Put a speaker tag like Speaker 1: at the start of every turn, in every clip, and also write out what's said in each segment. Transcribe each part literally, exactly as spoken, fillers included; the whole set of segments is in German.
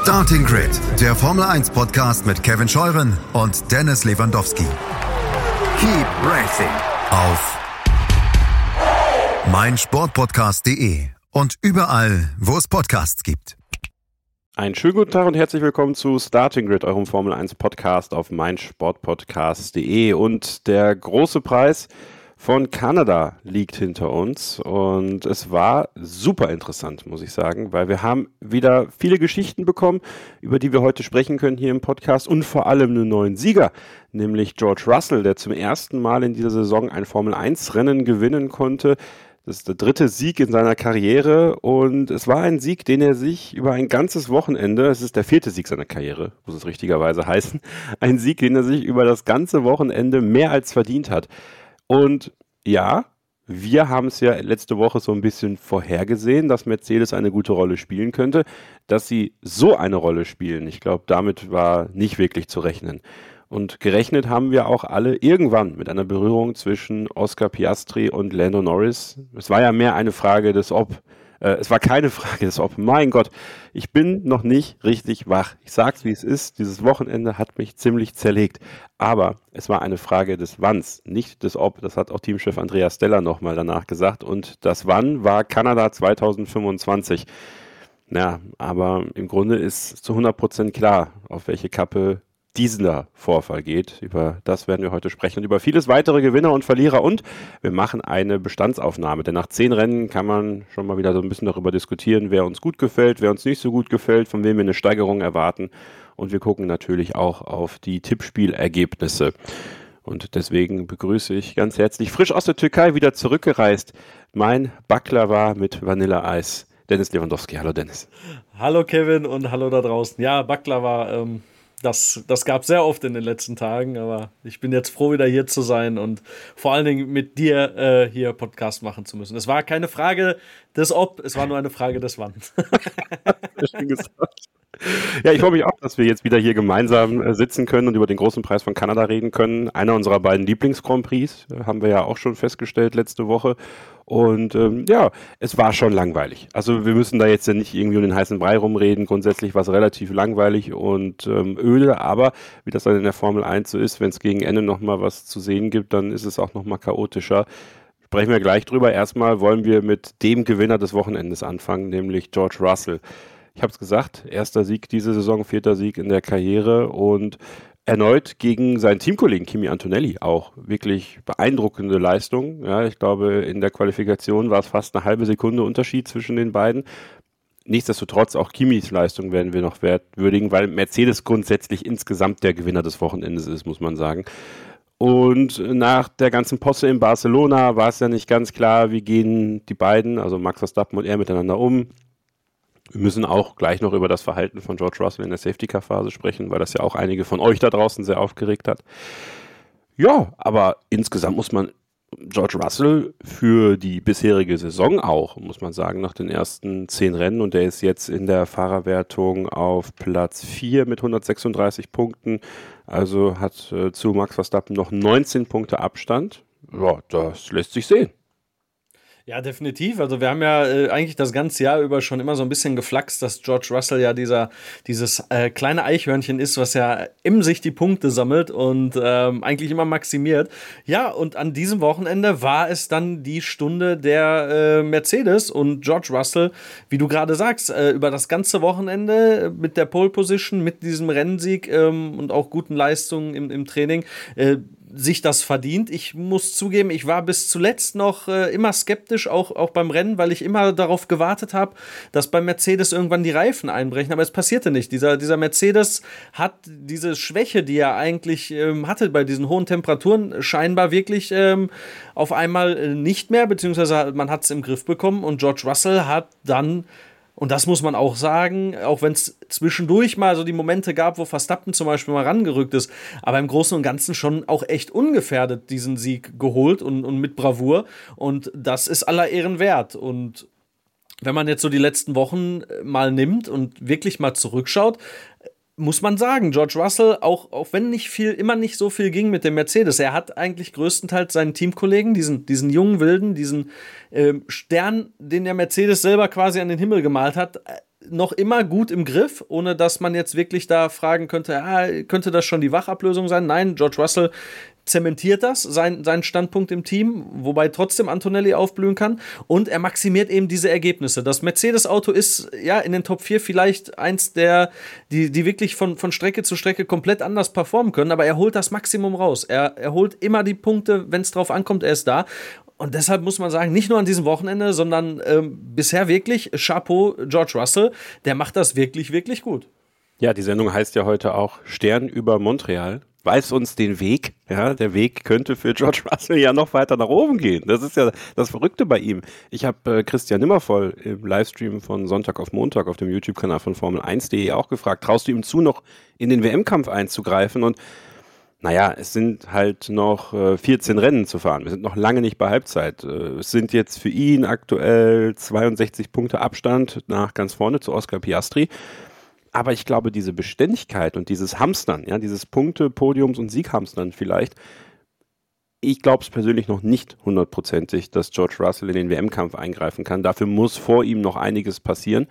Speaker 1: Starting Grid, der Formel eins Podcast mit Kevin Scheuren und Dennis Lewandowski. Keep racing auf meinsportpodcast punkt de und überall, wo es Podcasts gibt.
Speaker 2: Einen schönen guten Tag und herzlich willkommen zu Starting Grid, eurem Formel eins Podcast auf meinsportpodcast punkt de. Und der große Preis von Kanada liegt hinter uns und es war super interessant, muss ich sagen, weil wir haben wieder viele Geschichten bekommen, über die wir heute sprechen können hier im Podcast und vor allem einen neuen Sieger, nämlich George Russell, der zum ersten Mal in dieser Saison ein Formel eins Rennen gewinnen konnte. Das ist der dritte Sieg in seiner Karriere und es war ein Sieg, den er sich über ein ganzes Wochenende, es ist der vierte Sieg seiner Karriere, muss es richtigerweise heißen, ein Sieg, den er sich über das ganze Wochenende mehr als verdient hat. Und ja, wir haben es ja letzte Woche so ein bisschen vorhergesehen, dass Mercedes eine gute Rolle spielen könnte. Dass sie so eine Rolle spielen, ich glaube, damit war nicht wirklich zu rechnen. Und gerechnet haben wir auch alle irgendwann mit einer Berührung zwischen Oscar Piastri und Lando Norris. Es war ja mehr eine Frage des Ob. Äh, es war keine Frage des Ob. Mein Gott, ich bin noch nicht richtig wach. Ich sag's, wie es ist. Dieses Wochenende hat mich ziemlich zerlegt. Aber es war eine Frage des Wanns, nicht des Ob. Das hat auch Teamchef Andreas Steller nochmal danach gesagt. Und das Wann war Kanada zwanzig fünfundzwanzig. Ja, aber im Grunde ist zu hundert Prozent klar, auf welche Kappe dieser Vorfall geht. Über das werden wir heute sprechen und über vieles weitere Gewinner und Verlierer und wir machen eine Bestandsaufnahme, denn nach zehn Rennen kann man schon mal wieder so ein bisschen darüber diskutieren, wer uns gut gefällt, wer uns nicht so gut gefällt, von wem wir eine Steigerung erwarten und wir gucken natürlich auch auf die Tippspielergebnisse. Und deswegen begrüße ich ganz herzlich, frisch aus der Türkei wieder zurückgereist, mein Baklava mit Vanilleeis, Dennis Lewandowski. Hallo Dennis.
Speaker 3: Hallo Kevin und hallo da draußen. Ja, Baklava, ähm Das, das gab es sehr oft in den letzten Tagen, aber ich bin jetzt froh, wieder hier zu sein und vor allen Dingen mit dir äh, hier Podcast machen zu müssen. Es war keine Frage des Ob, es war nur eine Frage des Wann.
Speaker 2: Schön gesagt. Ja, ich freue mich auch, dass wir jetzt wieder hier gemeinsam äh, sitzen können und über den großen Preis von Kanada reden können. Einer unserer beiden Lieblings-Grand Prix, äh, haben wir ja auch schon festgestellt letzte Woche. Und ähm, ja, es war schon langweilig. Also wir müssen da jetzt ja nicht irgendwie um den heißen Brei rumreden. Grundsätzlich war es relativ langweilig und ähm, öde, aber wie das dann in der Formel eins so ist, wenn es gegen Ende nochmal was zu sehen gibt, dann ist es auch nochmal chaotischer. Sprechen wir gleich drüber. Erstmal wollen wir mit dem Gewinner des Wochenendes anfangen, nämlich George Russell. Ich habe es gesagt, erster Sieg diese Saison, vierter Sieg in der Karriere und erneut gegen seinen Teamkollegen Kimi Antonelli auch wirklich beeindruckende Leistung. Ja, ich glaube, in der Qualifikation war es fast eine halbe Sekunde Unterschied zwischen den beiden. Nichtsdestotrotz, auch Kimis Leistung werden wir noch wertwürdigen, weil Mercedes grundsätzlich insgesamt der Gewinner des Wochenendes ist, muss man sagen. Und nach der ganzen Posse in Barcelona war es ja nicht ganz klar, wie gehen die beiden, also Max Verstappen und er, miteinander um. Wir müssen auch gleich noch über das Verhalten von George Russell in der Safety-Car-Phase sprechen, weil das ja auch einige von euch da draußen sehr aufgeregt hat. Ja, aber insgesamt muss man George Russell für die bisherige Saison auch, muss man sagen, nach den ersten zehn Rennen und der ist jetzt in der Fahrerwertung auf Platz vier mit hundertsechsunddreißig Punkten, also hat äh, zu Max Verstappen noch neunzehn Punkte Abstand. Ja, das lässt sich sehen.
Speaker 3: Ja, definitiv. Also wir haben ja äh, eigentlich das ganze Jahr über schon immer so ein bisschen geflaxt, dass George Russell ja dieser dieses äh, kleine Eichhörnchen ist, was ja in sich die Punkte sammelt und ähm, eigentlich immer maximiert. Ja, und an diesem Wochenende war es dann die Stunde der äh, Mercedes und George Russell, wie du gerade sagst, äh, über das ganze Wochenende mit der Pole Position, mit diesem Rennsieg ähm, und auch guten Leistungen im, im Training, äh, sich das verdient. Ich muss zugeben, ich war bis zuletzt noch äh, immer skeptisch, auch, auch beim Rennen, weil ich immer darauf gewartet habe, dass bei Mercedes irgendwann die Reifen einbrechen, aber es passierte nicht. Dieser, dieser Mercedes hat diese Schwäche, die er eigentlich ähm, hatte bei diesen hohen Temperaturen, scheinbar wirklich ähm, auf einmal äh, nicht mehr, beziehungsweise man hat es im Griff bekommen und George Russell hat dann, und das muss man auch sagen, auch wenn es zwischendurch mal so die Momente gab, wo Verstappen zum Beispiel mal rangerückt ist, aber im Großen und Ganzen schon auch echt ungefährdet diesen Sieg geholt und, und mit Bravour. Und das ist aller Ehren wert. Und wenn man jetzt so die letzten Wochen mal nimmt und wirklich mal zurückschaut, muss man sagen, George Russell, auch, auch wenn nicht viel, immer nicht so viel ging mit dem Mercedes, er hat eigentlich größtenteils seinen Teamkollegen, diesen, diesen jungen Wilden, diesen äh, Stern, den der Mercedes selber quasi an den Himmel gemalt hat, noch immer gut im Griff, ohne dass man jetzt wirklich da fragen könnte, ah, könnte das schon die Wachablösung sein? Nein, George Russell zementiert das, sein, seinen Standpunkt im Team, wobei trotzdem Antonelli aufblühen kann, und er maximiert eben diese Ergebnisse. Das Mercedes-Auto ist ja in den Top vier vielleicht eins der, die, die wirklich von, von Strecke zu Strecke komplett anders performen können, aber er holt das Maximum raus. Er, er holt immer die Punkte, wenn es drauf ankommt, er ist da. Und deshalb muss man sagen, nicht nur an diesem Wochenende, sondern ähm, bisher wirklich Chapeau George Russell, der macht das wirklich, wirklich gut.
Speaker 2: Ja, die Sendung heißt ja heute auch Stern über Montreal. Weiß uns den Weg, ja, der Weg könnte für George Russell ja noch weiter nach oben gehen. Das ist ja das Verrückte bei ihm. Ich habe äh, Christian Nimmervoll im Livestream von Sonntag auf Montag auf dem YouTube-Kanal von Formel eins punkt de auch gefragt, traust du ihm zu, noch in den W M-Kampf einzugreifen? Und naja, es sind halt noch äh, vierzehn Rennen zu fahren. Wir sind noch lange nicht bei Halbzeit. Äh, es sind jetzt für ihn aktuell zweiundsechzig Punkte Abstand nach ganz vorne zu Oscar Piastri. Aber ich glaube, diese Beständigkeit und dieses Hamstern, ja, dieses Punkte, Podiums- und Sieghamstern vielleicht, ich glaube es persönlich noch nicht hundertprozentig, dass George Russell in den W M-Kampf eingreifen kann. Dafür muss vor ihm noch einiges passieren.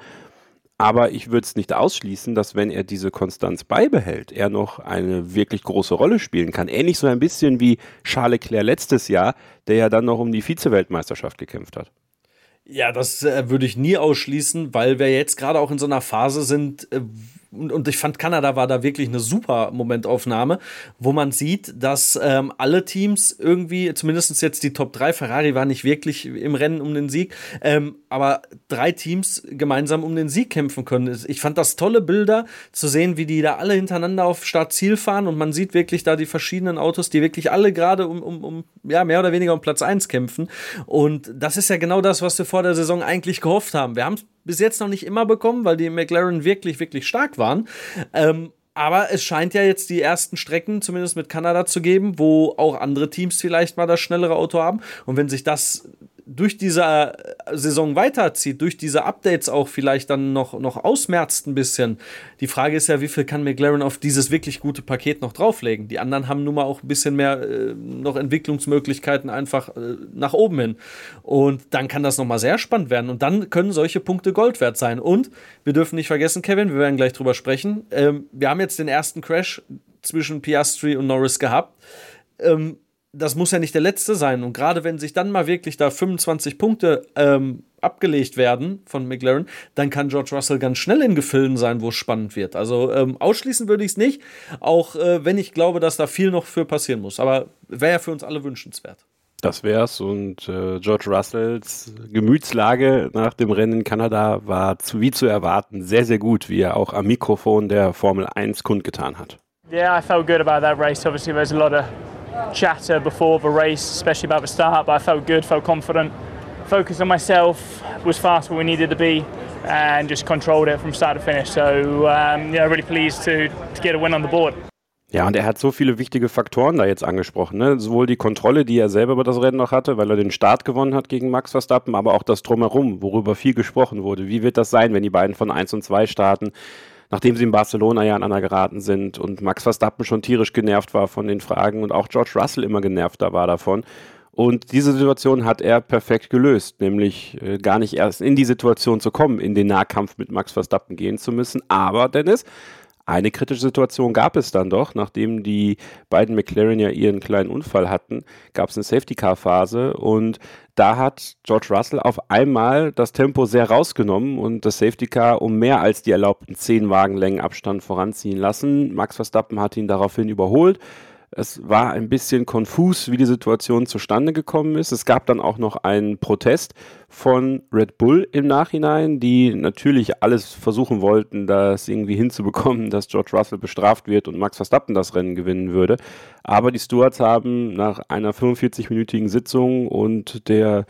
Speaker 2: Aber ich würde es nicht ausschließen, dass, wenn er diese Konstanz beibehält, er noch eine wirklich große Rolle spielen kann. Ähnlich so ein bisschen wie Charles Leclerc letztes Jahr, der ja dann noch um die Vize-Weltmeisterschaft gekämpft hat.
Speaker 3: Ja, das äh, würde ich nie ausschließen, weil wir jetzt gerade auch in so einer Phase sind, äh, und, und ich fand, Kanada war da wirklich eine super Momentaufnahme, wo man sieht, dass ähm, alle Teams irgendwie, zumindest jetzt die Top drei, Ferrari war nicht wirklich im Rennen um den Sieg, ähm, aber drei Teams gemeinsam um den Sieg kämpfen können. Ich fand das tolle Bilder, zu sehen, wie die da alle hintereinander auf Start-Ziel fahren, und man sieht wirklich da die verschiedenen Autos, die wirklich alle gerade um, um, um ja, mehr oder weniger um Platz eins kämpfen, und das ist ja genau das, was wir vor der Saison eigentlich gehofft haben. Wir haben es bis jetzt noch nicht immer bekommen, weil die McLaren wirklich, wirklich stark waren. Ähm, aber es scheint ja jetzt die ersten Strecken, zumindest mit Kanada, zu geben, wo auch andere Teams vielleicht mal das schnellere Auto haben. Und wenn sich das durch diese Saison weiterzieht, durch diese Updates auch vielleicht dann noch, noch ausmerzt ein bisschen. Die Frage ist ja, wie viel kann McLaren auf dieses wirklich gute Paket noch drauflegen? Die anderen haben nun mal auch ein bisschen mehr äh, noch Entwicklungsmöglichkeiten einfach äh, nach oben hin. Und dann kann das nochmal sehr spannend werden. Und dann können solche Punkte Gold wert sein. Und wir dürfen nicht vergessen, Kevin, wir werden gleich drüber sprechen, ähm, wir haben jetzt den ersten Crash zwischen Piastri und Norris gehabt. Ähm, Das muss ja nicht der letzte sein. Und gerade wenn sich dann mal wirklich da fünfundzwanzig Punkte ähm, abgelegt werden von McLaren, dann kann George Russell ganz schnell in Gefilden sein, wo es spannend wird. Also ähm, ausschließen würde ich es nicht, auch äh, wenn ich glaube, dass da viel noch für passieren muss. Aber wäre ja für uns alle wünschenswert.
Speaker 2: Das wär's. Und äh, George Russells Gemütslage nach dem Rennen in Kanada war zu, wie zu erwarten sehr, sehr gut, wie er auch am Mikrofon der Formel eins kundgetan hat.
Speaker 4: Yeah, I felt good about that race. Obviously there's a lot of chatter before the race, especially about the start, but I felt good, felt confident, focused on myself, was fast where we needed to be, and just controlled it from start to finish. So um, yeah, really pleased to, to get a win on the board.
Speaker 2: Ja, und er hat so viele wichtige Faktoren da jetzt angesprochen, ne? Sowohl die Kontrolle, die er selber über das Rennen noch hatte, weil er den Start gewonnen hat gegen Max Verstappen, aber auch das Drumherum, worüber viel gesprochen wurde. Wie wird das sein, wenn die beiden von eins und zwei starten? Nachdem sie in Barcelona ja aneinander geraten sind und Max Verstappen schon tierisch genervt war von den Fragen und auch George Russell immer genervter war davon. Und diese Situation hat er perfekt gelöst, nämlich äh, gar nicht erst in die Situation zu kommen, in den Nahkampf mit Max Verstappen gehen zu müssen. Aber, Dennis, eine kritische Situation gab es dann doch, nachdem die beiden McLaren ja ihren kleinen Unfall hatten, gab es eine Safety-Car-Phase und da hat George Russell auf einmal das Tempo sehr rausgenommen und das Safety-Car um mehr als die erlaubten zehn Wagenlängen Abstand voranziehen lassen. Max Verstappen hat ihn daraufhin überholt. Es war ein bisschen konfus, wie die Situation zustande gekommen ist. Es gab dann auch noch einen Protest von Red Bull im Nachhinein, die natürlich alles versuchen wollten, das irgendwie hinzubekommen, dass George Russell bestraft wird und Max Verstappen das Rennen gewinnen würde. Aber die Stewards haben nach einer fünfundvierzig-minütigen Sitzung und der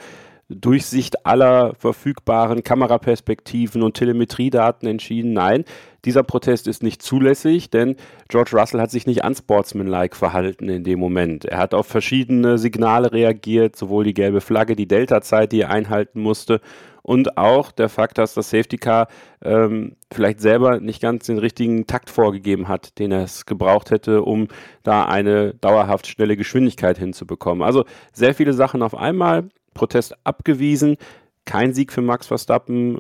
Speaker 2: Durchsicht aller verfügbaren Kameraperspektiven und Telemetriedaten entschieden, nein, dieser Protest ist nicht zulässig, denn George Russell hat sich nicht unsportsmanlike verhalten in dem Moment. Er hat auf verschiedene Signale reagiert, sowohl die gelbe Flagge, die Delta-Zeit, die er einhalten musste, und auch der Fakt, dass das Safety Car ähm, vielleicht selber nicht ganz den richtigen Takt vorgegeben hat, den es gebraucht hätte, um da eine dauerhaft schnelle Geschwindigkeit hinzubekommen. Also sehr viele Sachen auf einmal, Protest abgewiesen, kein Sieg für Max Verstappen.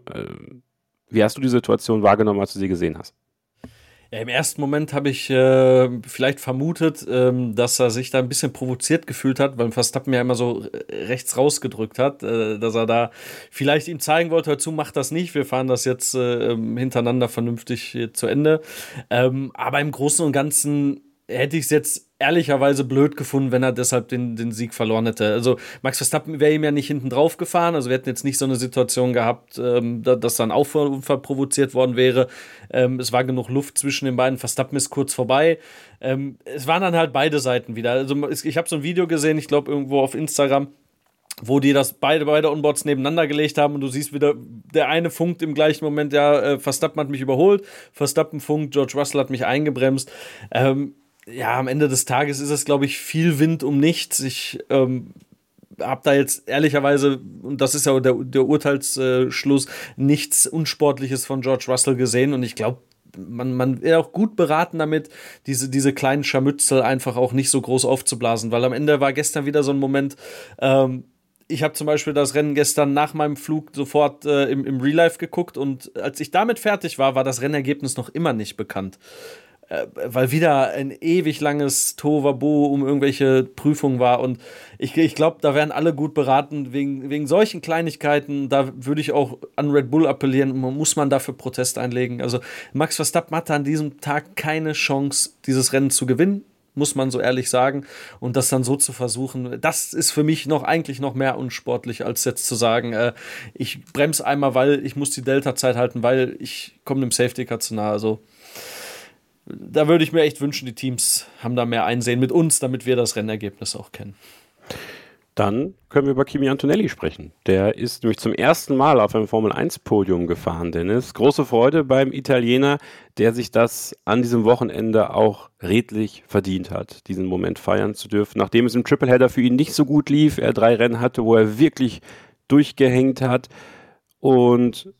Speaker 2: Wie hast du die Situation wahrgenommen, als du sie gesehen hast?
Speaker 3: Ja, im ersten Moment habe ich äh, vielleicht vermutet, ähm, dass er sich da ein bisschen provoziert gefühlt hat, weil Verstappen ja immer so rechts rausgedrückt hat, äh, dass er da vielleicht ihm zeigen wollte, hör zu, mach das nicht, wir fahren das jetzt äh, hintereinander vernünftig äh, zu Ende. Ähm, aber im Großen und Ganzen hätte ich es jetzt ehrlicherweise blöd gefunden, wenn er deshalb den, den Sieg verloren hätte. Also Max Verstappen wäre ihm ja nicht hinten drauf gefahren, also wir hätten jetzt nicht so eine Situation gehabt, ähm, dass dann Auffahrunfall provoziert worden wäre. Ähm, es war genug Luft zwischen den beiden, Verstappen ist kurz vorbei. Ähm, es waren dann halt beide Seiten wieder. Also ich habe so ein Video gesehen, ich glaube irgendwo auf Instagram, wo die das beide, beide Onboards nebeneinander gelegt haben und du siehst wieder, der eine funkt im gleichen Moment, ja, äh, Verstappen hat mich überholt, Verstappen funkt, George Russell hat mich eingebremst. Ähm, Ja, am Ende des Tages ist es, glaube ich, viel Wind um nichts. Ich ähm, habe da jetzt ehrlicherweise, und das ist ja der, der Urteilsschluss, nichts Unsportliches von George Russell gesehen. Und ich glaube, man, man wäre auch gut beraten damit, diese, diese kleinen Scharmützel einfach auch nicht so groß aufzublasen. Weil am Ende war gestern wieder so ein Moment, ähm, ich habe zum Beispiel das Rennen gestern nach meinem Flug sofort äh, im, im Real Life geguckt. Und als ich damit fertig war, war das Rennergebnis noch immer nicht bekannt. Weil wieder ein ewig langes Tohuwabohu um irgendwelche Prüfungen war. Und ich, ich glaube, da wären alle gut beraten wegen, wegen solchen Kleinigkeiten. Da würde ich auch an Red Bull appellieren. Muss man dafür Protest einlegen? Also Max Verstappen hatte an diesem Tag keine Chance, dieses Rennen zu gewinnen, muss man so ehrlich sagen. Und das dann so zu versuchen, das ist für mich noch eigentlich noch mehr unsportlich, als jetzt zu sagen, äh, ich bremse einmal, weil ich muss die Delta-Zeit halten, weil ich komme dem Safety-Car zu nahe. Also da würde ich mir echt wünschen, die Teams haben da mehr Einsehen mit uns, damit wir das Rennergebnis auch kennen.
Speaker 2: Dann können wir über Kimi Antonelli sprechen. Der ist nämlich zum ersten Mal auf einem Formel eins Podium gefahren, Dennis. Große Freude beim Italiener, der sich das an diesem Wochenende auch redlich verdient hat, diesen Moment feiern zu dürfen. Nachdem es im Tripleheader für ihn nicht so gut lief, er drei Rennen hatte, wo er wirklich durchgehängt hat und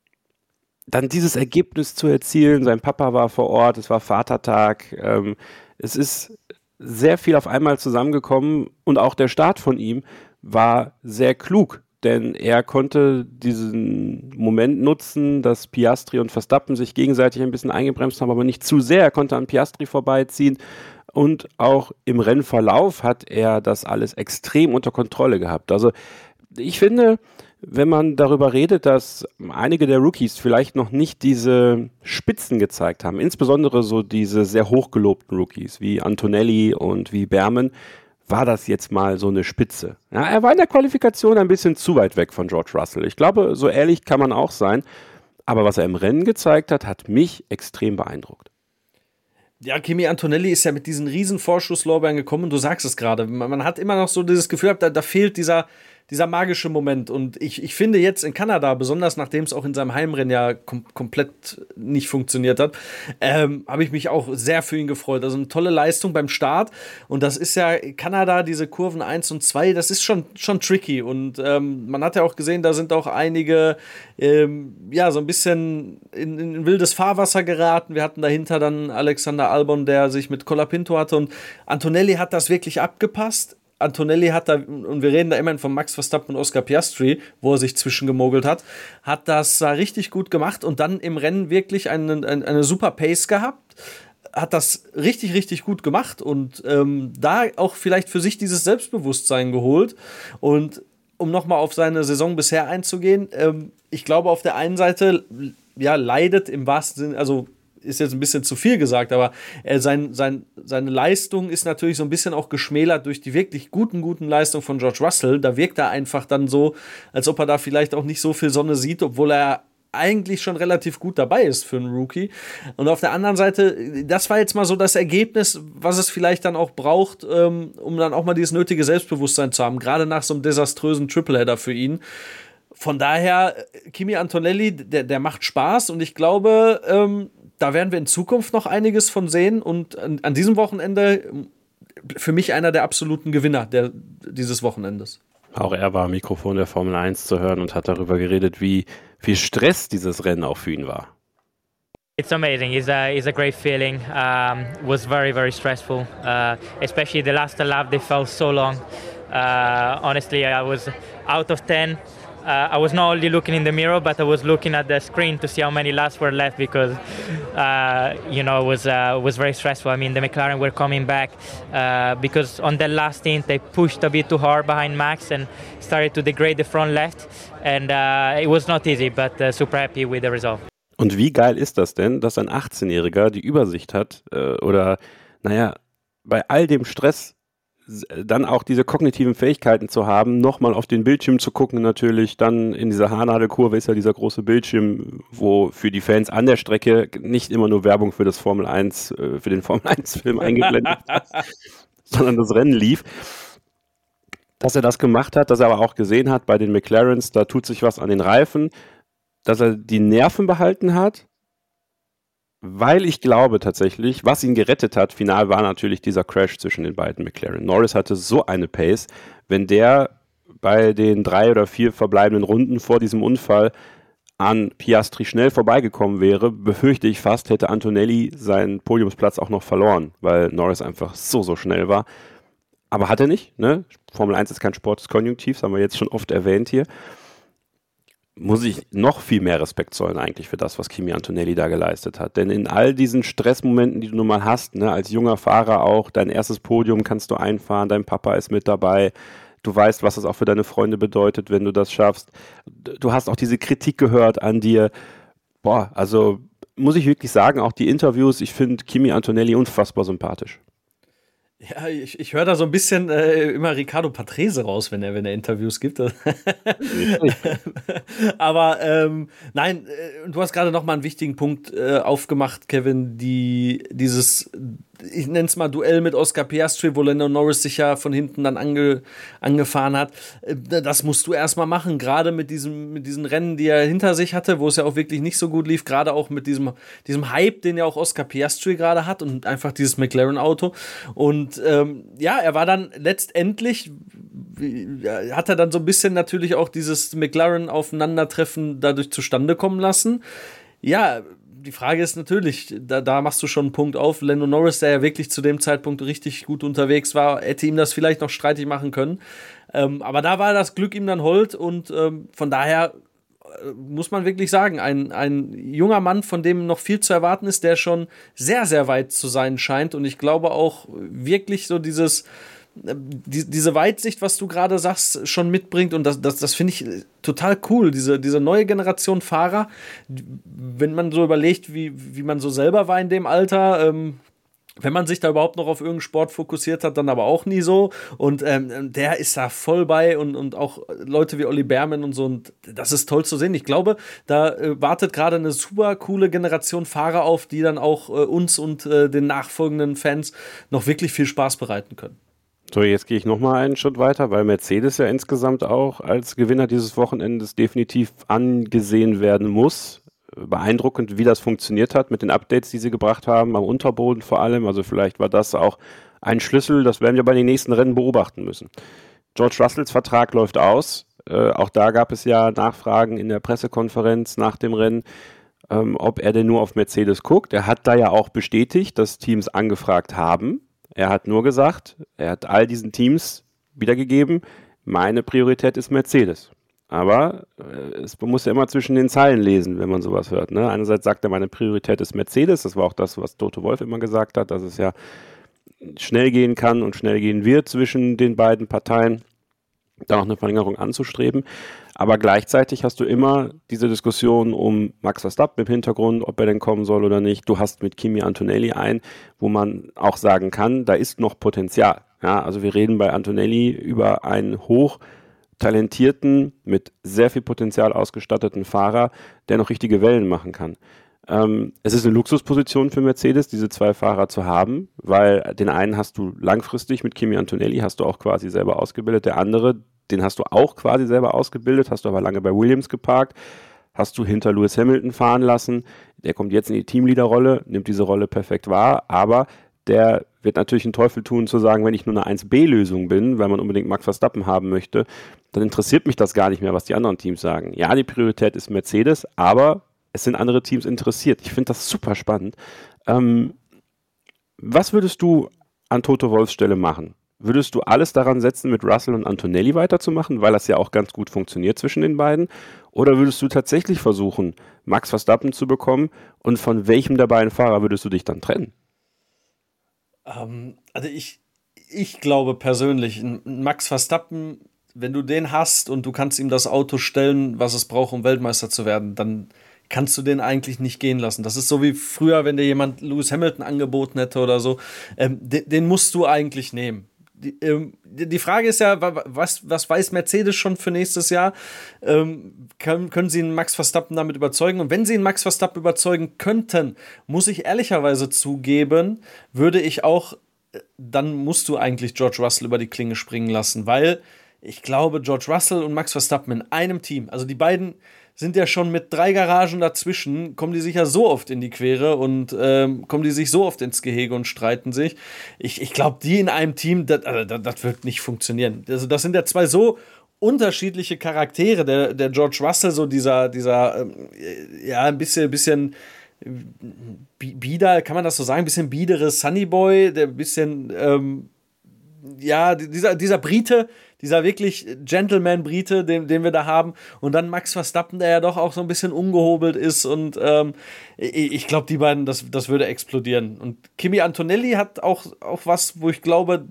Speaker 2: dann dieses Ergebnis zu erzielen. Sein Papa war vor Ort, es war Vatertag. Ähm, es ist sehr viel auf einmal zusammengekommen und auch der Start von ihm war sehr klug, denn er konnte diesen Moment nutzen, dass Piastri und Verstappen sich gegenseitig ein bisschen eingebremst haben, aber nicht zu sehr. Er konnte an Piastri vorbeiziehen und auch im Rennverlauf hat er das alles extrem unter Kontrolle gehabt. Also ich finde, wenn man darüber redet, dass einige der Rookies vielleicht noch nicht diese Spitzen gezeigt haben, insbesondere so diese sehr hochgelobten Rookies wie Antonelli und wie Berman, war das jetzt mal so eine Spitze. Ja, er war in der Qualifikation ein bisschen zu weit weg von George Russell. Ich glaube, so ehrlich kann man auch sein. Aber was er im Rennen gezeigt hat, hat mich extrem beeindruckt.
Speaker 3: Ja, Kimi Antonelli ist ja mit diesen riesen Vorschusslorbeeren gekommen. Du sagst es gerade. Man, man hat immer noch so dieses Gefühl, da, da fehlt dieser... dieser magische Moment. Und ich, ich finde jetzt in Kanada, besonders nachdem es auch in seinem Heimrennen ja kom- komplett nicht funktioniert hat, ähm, habe ich mich auch sehr für ihn gefreut. Also eine tolle Leistung beim Start. Und das ist ja Kanada, diese Kurven eins und zwei, das ist schon, schon tricky. Und ähm, man hat ja auch gesehen, da sind auch einige ähm, ja, so ein bisschen in, in wildes Fahrwasser geraten. Wir hatten dahinter dann Alexander Albon, der sich mit Colapinto hatte. Und Antonelli hat das wirklich abgepasst. Antonelli hat da, und wir reden da immerhin von Max Verstappen und Oscar Piastri, wo er sich zwischengemogelt hat, hat das äh, richtig gut gemacht und dann im Rennen wirklich eine, eine, eine super Pace gehabt, hat das richtig, richtig gut gemacht und ähm, da auch vielleicht für sich dieses Selbstbewusstsein geholt. Und um nochmal auf seine Saison bisher einzugehen, ähm, ich glaube, auf der einen Seite ja, leidet im wahrsten Sinne, also ist jetzt ein bisschen zu viel gesagt, aber er, sein, sein, seine Leistung ist natürlich so ein bisschen auch geschmälert durch die wirklich guten, guten Leistungen von George Russell. Da wirkt er einfach dann so, als ob er da vielleicht auch nicht so viel Sonne sieht, obwohl er eigentlich schon relativ gut dabei ist für einen Rookie. Und auf der anderen Seite, das war jetzt mal so das Ergebnis, was es vielleicht dann auch braucht, ähm, um dann auch mal dieses nötige Selbstbewusstsein zu haben, gerade nach so einem desaströsen Tripleheader für ihn. Von daher, Kimi Antonelli, der, der macht Spaß und ich glaube, ähm, da werden wir in Zukunft noch einiges von sehen und an, an diesem Wochenende für mich einer der absoluten Gewinner der, dieses Wochenendes.
Speaker 2: Auch er war am Mikrofon der Formel eins zu hören und hat darüber geredet, wie viel Stress dieses Rennen auch für ihn war.
Speaker 5: It's amazing. It's a, it's a great feeling. Um, it was very, very stressful. Uh, especially the last lap, they felt so long. Uh, honestly, I was out of ten. Uh, I was not only looking in the mirror, but I was looking at the screen to see how many laps were left because, uh, you know, it was uh, was very stressful. I mean, the McLaren were coming back uh, because on the last stint they pushed a bit too hard behind Max and started to degrade the front left, and uh, it was not easy, but uh, super happy with the result.
Speaker 2: Und wie geil ist das denn, dass ein achtzehnjähriger die Übersicht hat äh, oder, naja, bei all dem Stress dann auch diese kognitiven Fähigkeiten zu haben, nochmal auf den Bildschirm zu gucken natürlich, dann in dieser Haarnadelkurve ist ja dieser große Bildschirm, wo für die Fans an der Strecke nicht immer nur Werbung für das Formel eins, für den Formel eins Film eingeblendet hat, sondern das Rennen lief. Dass er das gemacht hat, dass er aber auch gesehen hat bei den McLarens, da tut sich was an den Reifen, dass er die Nerven behalten hat, weil ich glaube tatsächlich, was ihn gerettet hat, final war natürlich dieser Crash zwischen den beiden McLaren. Norris hatte so eine Pace, wenn der bei den drei oder vier verbleibenden Runden vor diesem Unfall an Piastri schnell vorbeigekommen wäre, befürchte ich fast, hätte Antonelli seinen Podiumsplatz auch noch verloren, weil Norris einfach so, so schnell war. Aber hat er nicht, ne? Formel eins ist kein Sport des Konjunktivs, haben wir jetzt schon oft erwähnt hier. Muss ich noch viel mehr Respekt zollen eigentlich für das, was Kimi Antonelli da geleistet hat. Denn in all diesen Stressmomenten, die du nun mal hast, ne, als junger Fahrer auch, dein erstes Podium kannst du einfahren, dein Papa ist mit dabei, du weißt, was es auch für deine Freunde bedeutet, wenn du das schaffst. Du hast auch diese Kritik gehört an dir. Boah, also muss ich wirklich sagen, auch die Interviews, ich finde Kimi Antonelli unfassbar sympathisch.
Speaker 3: Ja, ich, ich höre da so ein bisschen äh, immer Riccardo Patrese raus, wenn er, wenn er Interviews gibt. Aber ähm, nein, äh, du hast gerade noch mal einen wichtigen Punkt äh, aufgemacht, Kevin, die dieses, ich nenne es mal Duell mit Oscar Piastri, wo Lando Norris sich ja von hinten dann ange, angefahren hat. Äh, das musst du erstmal machen, gerade mit diesem, mit diesen Rennen, die er hinter sich hatte, wo es ja auch wirklich nicht so gut lief, gerade auch mit diesem, diesem Hype, den ja auch Oscar Piastri gerade hat und einfach dieses McLaren-Auto. Und ähm, ja, er war dann letztendlich, hat er dann so ein bisschen natürlich auch dieses McLaren-Aufeinandertreffen dadurch zustande kommen lassen. Ja, die Frage ist natürlich, da, da machst du schon einen Punkt auf. Lando Norris, der ja wirklich zu dem Zeitpunkt richtig gut unterwegs war, hätte ihm das vielleicht noch streitig machen können. Ähm, aber da war das Glück ihm dann hold und ähm, von daher äh, muss man wirklich sagen, ein, ein junger Mann, von dem noch viel zu erwarten ist, der schon sehr, sehr weit zu sein scheint und ich glaube auch wirklich so dieses Die, diese Weitsicht, was du gerade sagst, schon mitbringt und das, das, das finde ich total cool, diese, diese neue Generation Fahrer, wenn man so überlegt, wie, wie man so selber war in dem Alter, ähm, wenn man sich da überhaupt noch auf irgendeinen Sport fokussiert hat, dann aber auch nie so und ähm, der ist da voll bei und, und auch Leute wie Olli Behrmann und so und das ist toll zu sehen. Ich glaube, da äh, wartet gerade eine super coole Generation Fahrer auf, die dann auch äh, uns und äh, den nachfolgenden Fans noch wirklich viel Spaß bereiten können.
Speaker 2: So, jetzt gehe ich nochmal einen Schritt weiter, weil Mercedes ja insgesamt auch als Gewinner dieses Wochenendes definitiv angesehen werden muss. Beeindruckend, wie das funktioniert hat mit den Updates, die sie gebracht haben, am Unterboden vor allem. Also vielleicht war das auch ein Schlüssel, das werden wir bei den nächsten Rennen beobachten müssen. George Russells Vertrag läuft aus. Äh, auch da gab es ja Nachfragen in der Pressekonferenz nach dem Rennen, ähm, ob er denn nur auf Mercedes guckt. Er hat da ja auch bestätigt, dass Teams angefragt haben. Er hat nur gesagt, er hat all diesen Teams wiedergegeben, meine Priorität ist Mercedes. Aber äh, es, man muss ja immer zwischen den Zeilen lesen, wenn man sowas hört. Ne? Einerseits sagt er, meine Priorität ist Mercedes, das war auch das, was Toto Wolff immer gesagt hat, dass es ja schnell gehen kann und schnell gehen wird zwischen den beiden Parteien, da noch eine Verlängerung anzustreben. Aber gleichzeitig hast du immer diese Diskussion um Max Verstappen im Hintergrund, ob er denn kommen soll oder nicht. Du hast mit Kimi Antonelli einen, wo man auch sagen kann, da ist noch Potenzial. Ja, also wir reden bei Antonelli über einen hoch talentierten, mit sehr viel Potenzial ausgestatteten Fahrer, der noch richtige Wellen machen kann. Ähm, es ist eine Luxusposition für Mercedes, diese zwei Fahrer zu haben, weil den einen hast du langfristig mit Kimi Antonelli, hast du auch quasi selber ausgebildet, der andere, den hast du auch quasi selber ausgebildet, hast du aber lange bei Williams geparkt, hast du hinter Lewis Hamilton fahren lassen, der kommt jetzt in die Teamleader-Rolle, nimmt diese Rolle perfekt wahr, aber der wird natürlich einen Teufel tun, zu sagen, wenn ich nur eine eins B Lösung bin, weil man unbedingt Max Verstappen haben möchte, dann interessiert mich das gar nicht mehr, was die anderen Teams sagen. Ja, die Priorität ist Mercedes, aber es sind andere Teams interessiert. Ich finde das super spannend. Ähm, was würdest du an Toto Wolffs Stelle machen? Würdest du alles daran setzen, mit Russell und Antonelli weiterzumachen, weil das ja auch ganz gut funktioniert zwischen den beiden? Oder würdest du tatsächlich versuchen, Max Verstappen zu bekommen? Und von welchem der beiden Fahrer würdest du dich dann trennen?
Speaker 3: Ähm, also ich, ich glaube persönlich, Max Verstappen, wenn du den hast und du kannst ihm das Auto stellen, was es braucht, um Weltmeister zu werden, dann kannst du den eigentlich nicht gehen lassen. Das ist so wie früher, wenn dir jemand Lewis Hamilton angeboten hätte oder so. Ähm, den, den musst du eigentlich nehmen. Die, ähm, die Frage ist ja, was, was weiß Mercedes schon für nächstes Jahr? Ähm, können, können sie einen Max Verstappen damit überzeugen? Und wenn sie einen Max Verstappen überzeugen könnten, muss ich ehrlicherweise zugeben, würde ich auch, dann musst du eigentlich George Russell über die Klinge springen lassen, weil ich glaube, George Russell und Max Verstappen in einem Team, also die beiden sind ja schon mit drei Garagen dazwischen, kommen die sich ja so oft in die Quere und ähm, kommen die sich so oft ins Gehege und streiten sich. Ich, ich glaube, die in einem Team, das, also, das, das wird nicht funktionieren. Also das sind ja zwei so unterschiedliche Charaktere. Der, der George Russell, so dieser, dieser ähm, ja, ein bisschen, bisschen bieder, kann man das so sagen, ein bisschen biedere Sunnyboy, der ein bisschen, ähm, ja, dieser, dieser Brite, dieser wirklich Gentleman-Brite, den, den wir da haben. Und dann Max Verstappen, der ja doch auch so ein bisschen ungehobelt ist. Und ähm, ich, ich glaube, die beiden, das, das würde explodieren. Und Kimi Antonelli hat auch, auch was, wo ich glaube,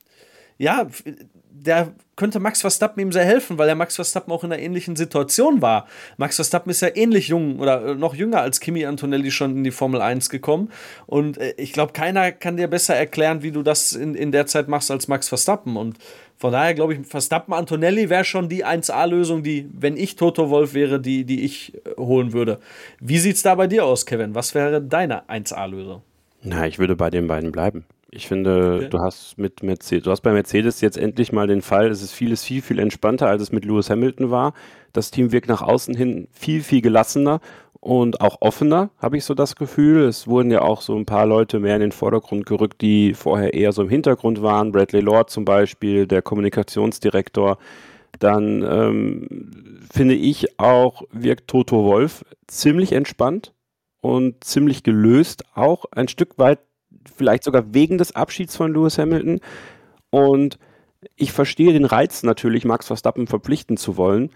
Speaker 3: ja, der könnte Max Verstappen ihm sehr helfen, weil er Max Verstappen auch in einer ähnlichen Situation war. Max Verstappen ist ja ähnlich jung oder noch jünger als Kimi Antonelli schon in die Formel eins gekommen. Und ich glaube, keiner kann dir besser erklären, wie du das in, in der Zeit machst als Max Verstappen. Und von daher glaube ich, Verstappen Antonelli wäre schon die eins A Lösung, die, wenn ich Toto Wolff wäre, die, die ich holen würde. Wie sieht's da bei dir aus, Kevin? Was wäre deine eins A Lösung?
Speaker 2: Na, ich würde bei den beiden bleiben. Ich finde, okay. du hast mit Mercedes, du hast bei Mercedes jetzt endlich mal den Fall, es ist vieles viel, viel entspannter, als es mit Lewis Hamilton war. Das Team wirkt nach außen hin viel, viel gelassener und auch offener, habe ich so das Gefühl. Es wurden ja auch so ein paar Leute mehr in den Vordergrund gerückt, die vorher eher so im Hintergrund waren. Bradley Lord zum Beispiel, der Kommunikationsdirektor. Dann ähm, finde ich auch, wirkt Toto Wolff ziemlich entspannt und ziemlich gelöst, auch ein Stück weit vielleicht sogar wegen des Abschieds von Lewis Hamilton. Und ich verstehe den Reiz natürlich, Max Verstappen verpflichten zu wollen.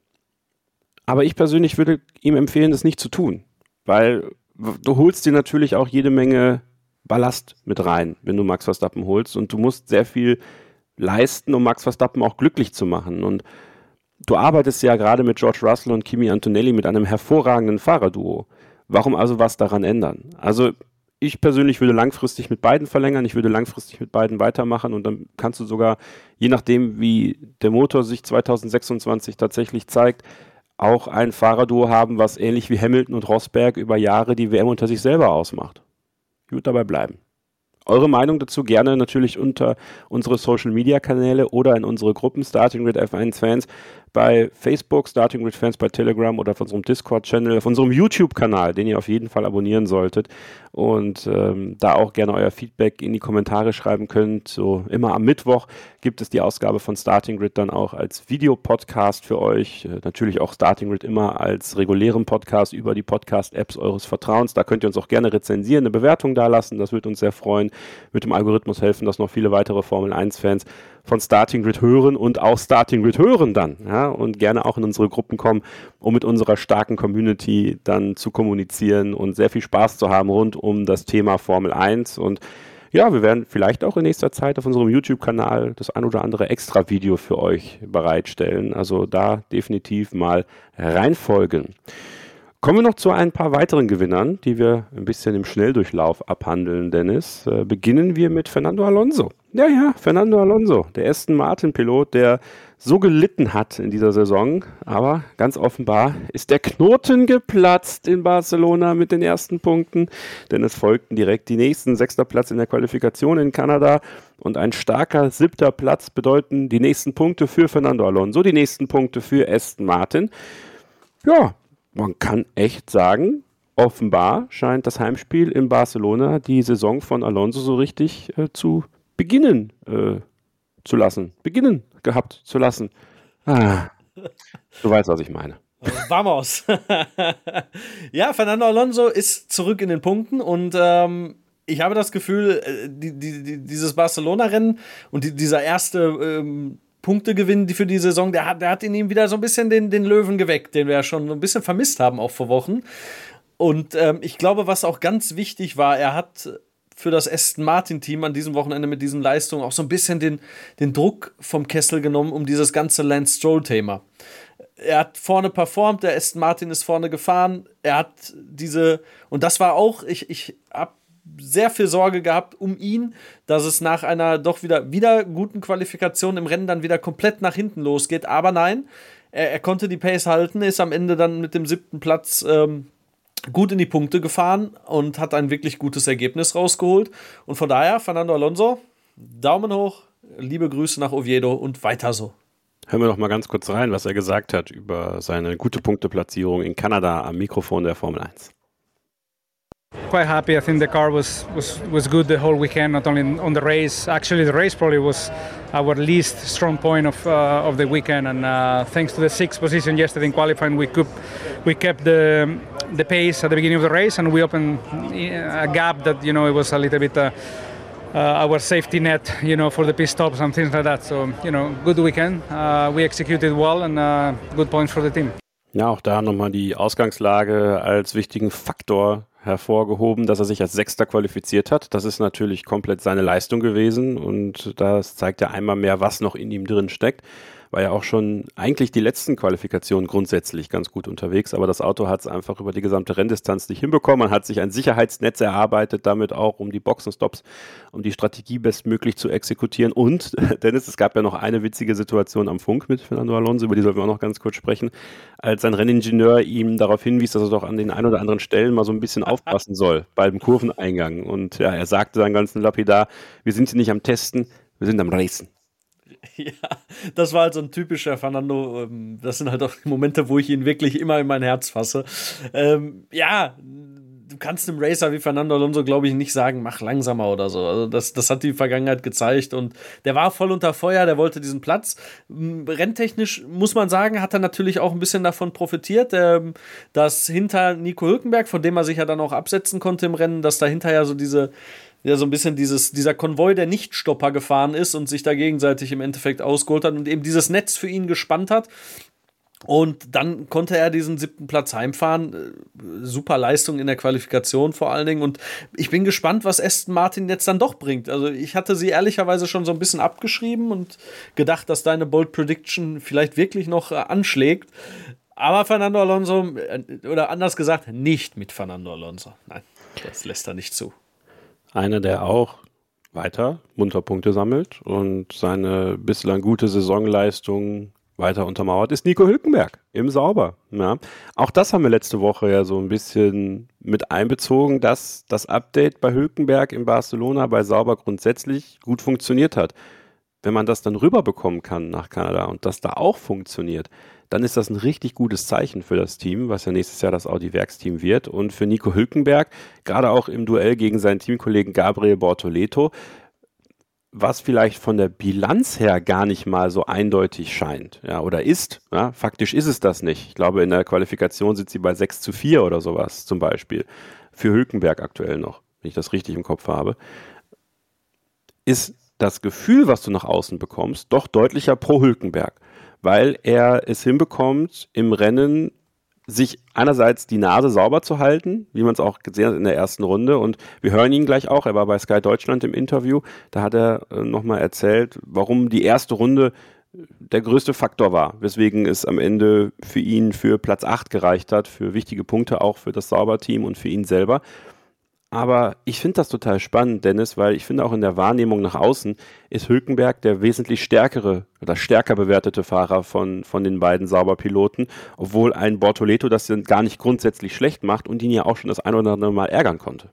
Speaker 2: Aber ich persönlich würde ihm empfehlen, das nicht zu tun. Weil du holst dir natürlich auch jede Menge Ballast mit rein, wenn du Max Verstappen holst. Und du musst sehr viel leisten, um Max Verstappen auch glücklich zu machen. Und du arbeitest ja gerade mit George Russell und Kimi Antonelli mit einem hervorragenden Fahrerduo. Warum also was daran ändern? Also ich persönlich würde langfristig mit beiden verlängern, ich würde langfristig mit beiden weitermachen und dann kannst du sogar, je nachdem wie der Motor sich zwanzig sechsundzwanzig tatsächlich zeigt, auch ein Fahrerduo haben, was ähnlich wie Hamilton und Rosberg über Jahre die W M unter sich selber ausmacht. Ich würde dabei bleiben. Eure Meinung dazu gerne natürlich unter unsere Social-Media-Kanäle oder in unsere Gruppen Starting Grid F eins Fans bei Facebook, Starting Grid Fans bei Telegram oder auf unserem Discord-Channel, auf unserem YouTube-Kanal, den ihr auf jeden Fall abonnieren solltet und ähm, da auch gerne euer Feedback in die Kommentare schreiben könnt. So immer am Mittwoch gibt es die Ausgabe von Starting Grid dann auch als Videopodcast für euch. Äh, natürlich auch Starting Grid immer als regulären Podcast über die Podcast-Apps eures Vertrauens. Da könnt ihr uns auch gerne rezensieren, eine Bewertung dalassen. Das würde uns sehr freuen. Mit dem Algorithmus helfen, dass noch viele weitere Formel eins Fans von Starting Grid hören und auch Starting Grid hören dann, ja, und gerne auch in unsere Gruppen kommen, um mit unserer starken Community dann zu kommunizieren und sehr viel Spaß zu haben rund um das Thema Formel eins. Und ja, wir werden vielleicht auch in nächster Zeit auf unserem YouTube-Kanal das ein oder andere Extra-Video für euch bereitstellen. Also da definitiv mal reinfolgen. Kommen wir noch zu ein paar weiteren Gewinnern, die wir ein bisschen im Schnelldurchlauf abhandeln, Dennis. Äh, beginnen wir mit Fernando Alonso. Ja, ja, Fernando Alonso, der Aston Martin-Pilot, der so gelitten hat in dieser Saison. Aber ganz offenbar ist der Knoten geplatzt in Barcelona mit den ersten Punkten. Denn es folgten direkt die nächsten. Sechster Platz in der Qualifikation in Kanada und ein starker siebter Platz bedeuten die nächsten Punkte für Fernando Alonso, die nächsten Punkte für Aston Martin. Ja, man kann echt sagen, offenbar scheint das Heimspiel in Barcelona die Saison von Alonso so richtig äh, zu beginnen äh, zu lassen. Beginnen gehabt zu lassen. Ah, du weißt, was ich meine.
Speaker 3: Vamos. Ja, Fernando Alonso ist zurück in den Punkten und ähm, ich habe das Gefühl, die, die, die, dieses Barcelona-Rennen und die, dieser erste ähm, Punktegewinn die für die Saison, der hat, der hat in ihm wieder so ein bisschen den, den Löwen geweckt, den wir ja schon ein bisschen vermisst haben, auch vor Wochen. Und ähm, ich glaube, was auch ganz wichtig war, er hat für das Aston Martin-Team an diesem Wochenende mit diesen Leistungen auch so ein bisschen den, den Druck vom Kessel genommen um dieses ganze Lance Stroll-Thema. Er hat vorne performt, der Aston Martin ist vorne gefahren, er hat diese, und das war auch, ich, ich habe sehr viel Sorge gehabt um ihn, dass es nach einer doch wieder, wieder guten Qualifikation im Rennen dann wieder komplett nach hinten losgeht. Aber nein, er, er konnte die Pace halten, ist am Ende dann mit dem siebten Platz ähm, gut in die Punkte gefahren und hat ein wirklich gutes Ergebnis rausgeholt. Und von daher, Fernando Alonso, Daumen hoch, liebe Grüße nach Oviedo und weiter so.
Speaker 2: Hören wir noch mal ganz kurz rein, was er gesagt hat über seine gute Punkteplatzierung in Kanada am Mikrofon der Formel eins.
Speaker 6: Quite happy. I think the car was, was, was good the whole weekend, not only on the race. Actually, the race probably was our least strong point of uh, of the weekend. And uh, thanks to the sixth position yesterday in qualifying, we could we kept the the pace at the beginning of the race, and we opened a gap that you know it was a little bit uh, uh, our safety net, you know, for the pit stops and things like that. So you know, good weekend. Uh, we executed well, and uh, good points for the team.
Speaker 2: Ja, auch da nochmal die Ausgangslage als wichtigen Faktor hervorgehoben, dass er sich als Sechster qualifiziert hat. Das ist natürlich komplett seine Leistung gewesen und das zeigt ja einmal mehr, was noch in ihm drin steckt. War ja auch schon eigentlich die letzten Qualifikationen grundsätzlich ganz gut unterwegs, aber das Auto hat es einfach über die gesamte Renndistanz nicht hinbekommen. Man hat sich ein Sicherheitsnetz erarbeitet, damit auch um die Boxenstops, um die Strategie bestmöglich zu exekutieren. Und, Dennis, es gab ja noch eine witzige Situation am Funk mit Fernando Alonso, über die sollten wir auch noch ganz kurz sprechen, als sein Renningenieur ihm darauf hinwies, dass er doch an den ein oder anderen Stellen mal so ein bisschen aufpassen soll beim Kurveneingang. Und ja, er sagte dann ganz lapidar, wir sind hier nicht am Testen, wir sind am Racen.
Speaker 3: Ja, das war halt so ein typischer Fernando, das sind halt auch die Momente, wo ich ihn wirklich immer in mein Herz fasse. Ähm, ja, du kannst einem Racer wie Fernando Alonso, glaube ich, nicht sagen, mach langsamer oder so. Also das, das hat die Vergangenheit gezeigt und der war voll unter Feuer, der wollte diesen Platz. Renntechnisch, muss man sagen, hat er natürlich auch ein bisschen davon profitiert, ähm, dass hinter Nico Hülkenberg, von dem er sich ja dann auch absetzen konnte im Rennen, dass dahinter ja so diese ja so ein bisschen dieses, dieser Konvoi der Nichtstopper gefahren ist und sich da gegenseitig im Endeffekt ausgeholt hat und eben dieses Netz für ihn gespannt hat. Und dann konnte er diesen siebten Platz heimfahren. Super Leistung in der Qualifikation vor allen Dingen. Und ich bin gespannt, was Aston Martin jetzt dann doch bringt. Also ich hatte sie ehrlicherweise schon so ein bisschen abgeschrieben und gedacht, dass deine Bold Prediction vielleicht wirklich noch anschlägt. Aber Fernando Alonso, oder anders gesagt, nicht mit Fernando Alonso. Nein, das lässt er nicht zu.
Speaker 2: Einer, der auch weiter munter Punkte sammelt und seine bislang gute Saisonleistung weiter untermauert, ist Nico Hülkenberg im Sauber. Ja. Auch das haben wir letzte Woche ja so ein bisschen mit einbezogen, dass das Update bei Hülkenberg in Barcelona bei Sauber grundsätzlich gut funktioniert hat. Wenn man das dann rüberbekommen kann nach Kanada und das da auch funktioniert, dann ist das ein richtig gutes Zeichen für das Team, was ja nächstes Jahr das Audi-Werksteam wird. Und für Nico Hülkenberg, gerade auch im Duell gegen seinen Teamkollegen Gabriel Bortoleto, was vielleicht von der Bilanz her gar nicht mal so eindeutig scheint, ja, oder ist. Ja, faktisch ist es das nicht. Ich glaube, in der Qualifikation sind sie bei sechs zu vier oder sowas zum Beispiel. Für Hülkenberg aktuell noch, wenn ich das richtig im Kopf habe. Ist das Gefühl, was du nach außen bekommst, doch deutlicher pro Hülkenberg, weil er es hinbekommt, im Rennen sich einerseits die Nase sauber zu halten, wie man es auch gesehen hat in der ersten Runde. Und wir hören ihn gleich auch, er war bei Sky Deutschland im Interview, da hat er äh, nochmal erzählt, warum die erste Runde der größte Faktor war, weswegen es am Ende für ihn für Platz acht gereicht hat, für wichtige Punkte auch für das Sauber-Team und für ihn selber. Aber ich finde das total spannend, Dennis, weil ich finde auch in der Wahrnehmung nach außen ist Hülkenberg der wesentlich stärkere oder stärker bewertete Fahrer von, von den beiden Sauber-Piloten, obwohl ein Bortoleto das gar nicht grundsätzlich schlecht macht und ihn ja auch schon das ein oder andere Mal ärgern konnte.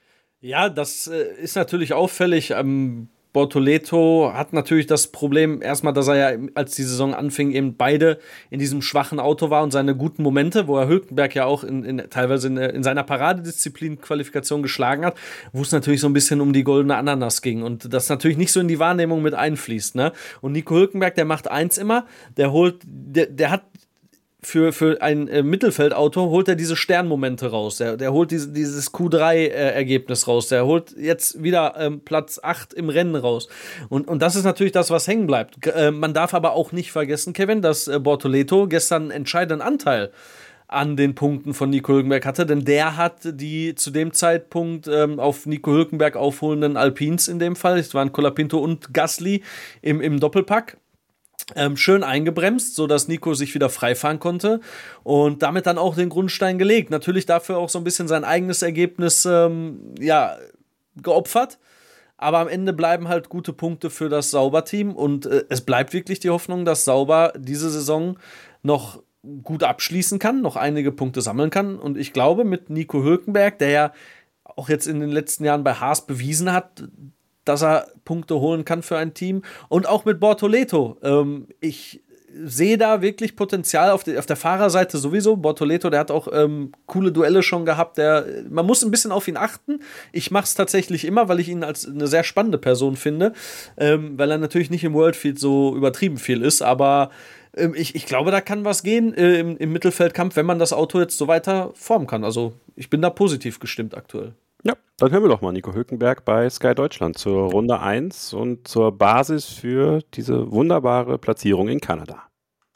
Speaker 3: Ja, das äh, ist natürlich auffällig. Ähm, Bortoleto hat natürlich das Problem, erstmal, dass er ja, als die Saison anfing, eben beide in diesem schwachen Auto war und seine guten Momente, wo er Hülkenberg ja auch in, in, teilweise in, in seiner Paradedisziplin Qualifikation geschlagen hat, wo es natürlich so ein bisschen um die goldene Ananas ging und das natürlich nicht so in die Wahrnehmung mit einfließt. Ne? Und Nico Hülkenberg, der macht eins immer, der holt, der, der hat Für, für ein äh, Mittelfeldauto holt er diese Sternmomente raus. Der, der holt diese, dieses Q drei Ergebnis raus. Der holt jetzt wieder ähm, Platz acht im Rennen raus. Und, und das ist natürlich das, was hängen bleibt. G- äh, man darf aber auch nicht vergessen, Kevin, dass äh, Bortoleto gestern einen entscheidenden Anteil an den Punkten von Nico Hülkenberg hatte, denn der hat die zu dem Zeitpunkt ähm, auf Nico Hülkenberg aufholenden Alpines in dem Fall, es waren Colapinto und Gasly im, im Doppelpack, Ähm, schön eingebremst, sodass Nico sich wieder freifahren konnte und damit dann auch den Grundstein gelegt. Natürlich dafür auch so ein bisschen sein eigenes Ergebnis ähm, ja, geopfert, aber am Ende bleiben halt gute Punkte für das Sauber-Team und äh, es bleibt wirklich die Hoffnung, dass Sauber diese Saison noch gut abschließen kann, noch einige Punkte sammeln kann und ich glaube mit Nico Hülkenberg, der ja auch jetzt in den letzten Jahren bei Haas bewiesen hat, dass er Punkte holen kann für ein Team. Und auch mit Bortoleto. Ähm, ich sehe da wirklich Potenzial auf, die, auf der Fahrerseite sowieso. Bortoleto, der hat auch ähm, coole Duelle schon gehabt. Der, man muss ein bisschen auf ihn achten. Ich mache es tatsächlich immer, weil ich ihn als eine sehr spannende Person finde. Ähm, weil er natürlich nicht im Worldfield so übertrieben viel ist. Aber ähm, ich, ich glaube, da kann was gehen äh, im, im Mittelfeldkampf, wenn man das Auto jetzt so weiter formen kann. Also ich bin da positiv gestimmt aktuell.
Speaker 2: Ja, dann hören wir doch mal Nico Hülkenberg bei Sky Deutschland zur Runde eins und zur Basis für diese wunderbare Platzierung in Kanada.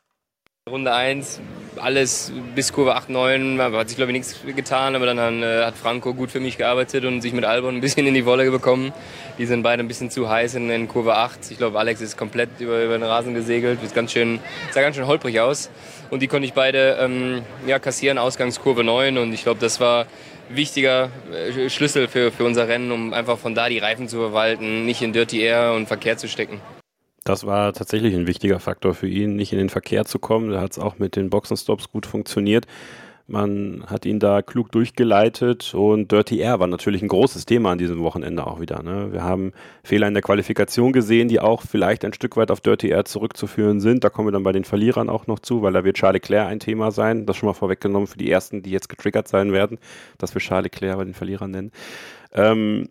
Speaker 7: Runde eins, alles bis Kurve acht, neun, hat sich glaube ich nichts getan, aber dann äh, hat Franco gut für mich gearbeitet und sich mit Albon ein bisschen in die Wolle bekommen. Die sind beide ein bisschen zu heiß in, in Kurve acht. Ich glaube, Alex ist komplett über, über den Rasen gesegelt, ist ganz schön, sah ganz schön holprig aus. Und die konnte ich beide ähm, ja, kassieren, Ausgangskurve neun und ich glaube, das war wichtiger äh, Schlüssel für, für unser Rennen, um einfach von da die Reifen zu verwalten, nicht in Dirty Air und Verkehr zu stecken.
Speaker 2: Das war tatsächlich ein wichtiger Faktor für ihn, nicht in den Verkehr zu kommen. Da hat es auch mit den Boxenstops gut funktioniert. Man hat ihn da klug durchgeleitet und Dirty Air war natürlich ein großes Thema an diesem Wochenende auch wieder. Ne? Wir haben Fehler in der Qualifikation gesehen, die auch vielleicht ein Stück weit auf Dirty Air zurückzuführen sind. Da kommen wir dann bei den Verlierern auch noch zu, weil da wird Charles Leclerc ein Thema sein. Das schon mal vorweggenommen für die Ersten, die jetzt getriggert sein werden, dass wir Charles Leclerc bei den Verlierern nennen. Ähm,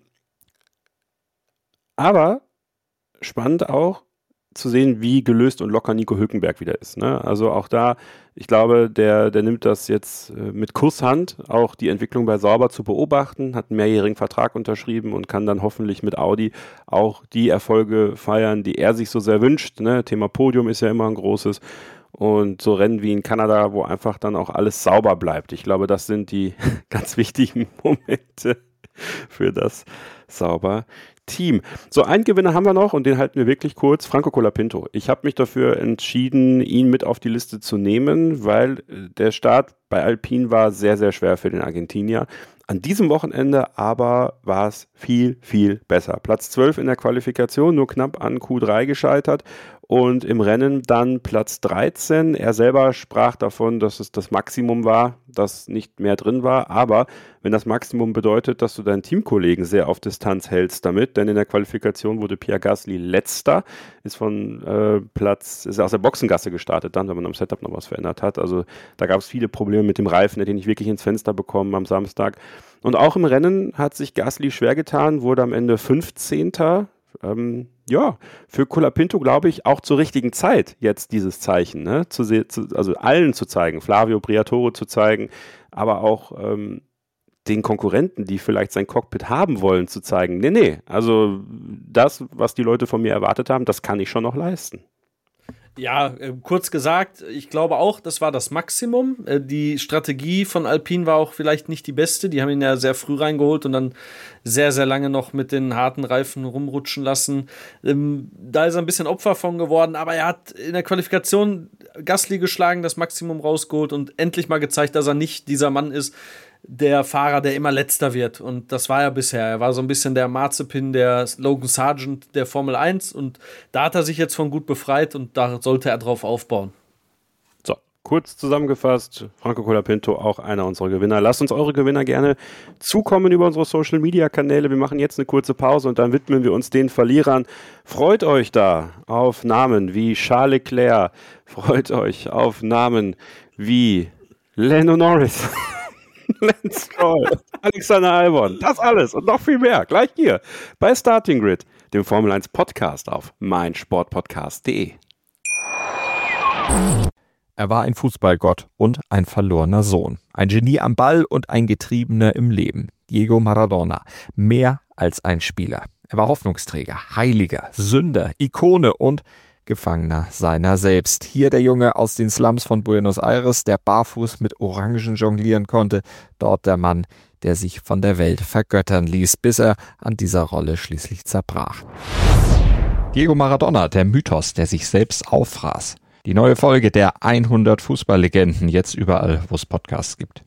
Speaker 2: aber spannend auch, zu sehen, wie gelöst und locker Nico Hülkenberg wieder ist. Ne? Also auch da, ich glaube, der, der nimmt das jetzt äh, mit Kusshand, auch die Entwicklung bei Sauber zu beobachten, hat einen mehrjährigen Vertrag unterschrieben und kann dann hoffentlich mit Audi auch die Erfolge feiern, die er sich so sehr wünscht. Ne? Thema Podium ist ja immer ein großes. Und so Rennen wie in Kanada, wo einfach dann auch alles sauber bleibt. Ich glaube, das sind die ganz wichtigen Momente für das Sauber Team. So, einen Gewinner haben wir noch und den halten wir wirklich kurz. Franco Colapinto. Ich habe mich dafür entschieden, ihn mit auf die Liste zu nehmen, weil der Start bei Alpine war sehr, sehr schwer für den Argentinier. An diesem Wochenende aber war es viel, viel besser. Platz zwölf in der Qualifikation, nur knapp an Q drei gescheitert und im Rennen dann Platz dreizehn. Er selber sprach davon, dass es das Maximum war, dass nicht mehr drin war, aber wenn das Maximum bedeutet, dass du deinen Teamkollegen sehr auf Distanz hältst damit, denn in der Qualifikation wurde Pierre Gasly letzter, ist von äh, Platz, ist aus der Boxengasse gestartet dann, wenn man am Setup noch was verändert hat. Also da gab es viele Probleme mit dem Reifen, der den nicht wirklich ins Fenster bekommen am Samstag. Und auch im Rennen hat sich Gasly schwer getan, wurde am Ende fünfzehnter. Ähm, ja, für Colapinto glaube ich auch zur richtigen Zeit jetzt dieses Zeichen, ne? zu, zu, also allen zu zeigen, Flavio Briatore zu zeigen, aber auch ähm, den Konkurrenten, die vielleicht sein Cockpit haben wollen, zu zeigen, nee, nee, also das, was die Leute von mir erwartet haben, das kann ich schon noch leisten.
Speaker 3: Ja, äh, kurz gesagt, ich glaube auch, das war das Maximum. Äh, die Strategie von Alpine war auch vielleicht nicht die beste. Die haben ihn ja sehr früh reingeholt und dann sehr, sehr lange noch mit den harten Reifen rumrutschen lassen. Ähm, da ist er ein bisschen Opfer von geworden, aber er hat in der Qualifikation Gasly geschlagen, das Maximum rausgeholt und endlich mal gezeigt, dass er nicht dieser Mann ist, der Fahrer, der immer letzter wird. Und das war er bisher. Er war so ein bisschen der Marzipin, der Logan Sargent der Formel eins. Und da hat er sich jetzt von gut befreit und da sollte er drauf aufbauen.
Speaker 2: So, kurz zusammengefasst, Franco Colapinto auch einer unserer Gewinner. Lasst uns eure Gewinner gerne zukommen über unsere Social-Media-Kanäle. Wir machen jetzt eine kurze Pause und dann widmen wir uns den Verlierern. Freut euch da auf Namen wie Charles Leclerc. Freut euch auf Namen wie Lando Norris. Lance Stroll, Alexander Albon, das alles und noch viel mehr, gleich hier bei Starting Grid, dem Formel eins Podcast auf meinsportpodcast punkt de.
Speaker 8: Er war ein Fußballgott und ein verlorener Sohn, ein Genie am Ball und ein Getriebener im Leben. Diego Maradona, mehr als ein Spieler. Er war Hoffnungsträger, Heiliger, Sünder, Ikone und Gefangener seiner selbst. Hier der Junge aus den Slums von Buenos Aires, der barfuß mit Orangen jonglieren konnte. Dort der Mann, der sich von der Welt vergöttern ließ, bis er an dieser Rolle schließlich zerbrach. Diego Maradona, der Mythos, der sich selbst auffraß. Die neue Folge der hundert Fußballlegenden, jetzt überall, wo es Podcasts gibt.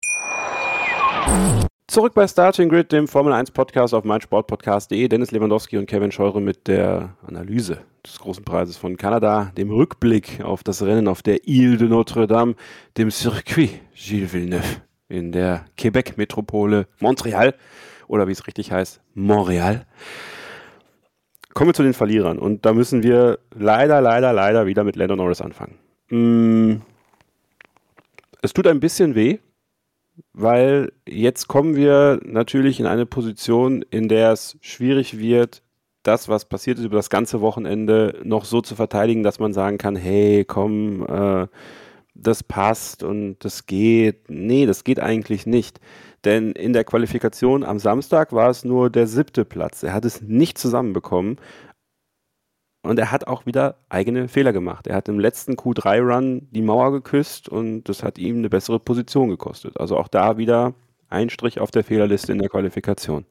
Speaker 2: Zurück bei Starting Grid, dem Formel eins Podcast auf meinsportpodcast punkt de. Dennis Lewandowski und Kevin Scheure mit der Analyse des großen Preises von Kanada, dem Rückblick auf das Rennen auf der Ile de Notre-Dame, dem Circuit Gilles Villeneuve in der Quebec-Metropole Montreal oder wie es richtig heißt, Montreal. Kommen wir zu den Verlierern und da müssen wir leider, leider, leider wieder mit Lando Norris anfangen. Mm, es tut ein bisschen weh, weil jetzt kommen wir natürlich in eine Position, in der es schwierig wird, das, was passiert ist über das ganze Wochenende, noch so zu verteidigen, dass man sagen kann, hey, komm, äh, das passt und das geht. Nee, das geht eigentlich nicht. Denn in der Qualifikation am Samstag war es nur der siebte Platz. Er hat es nicht zusammenbekommen. Und er hat auch wieder eigene Fehler gemacht. Er hat im letzten Q drei Run die Mauer geküsst und das hat ihm eine bessere Position gekostet. Also auch da wieder ein Strich auf der Fehlerliste in der Qualifikation.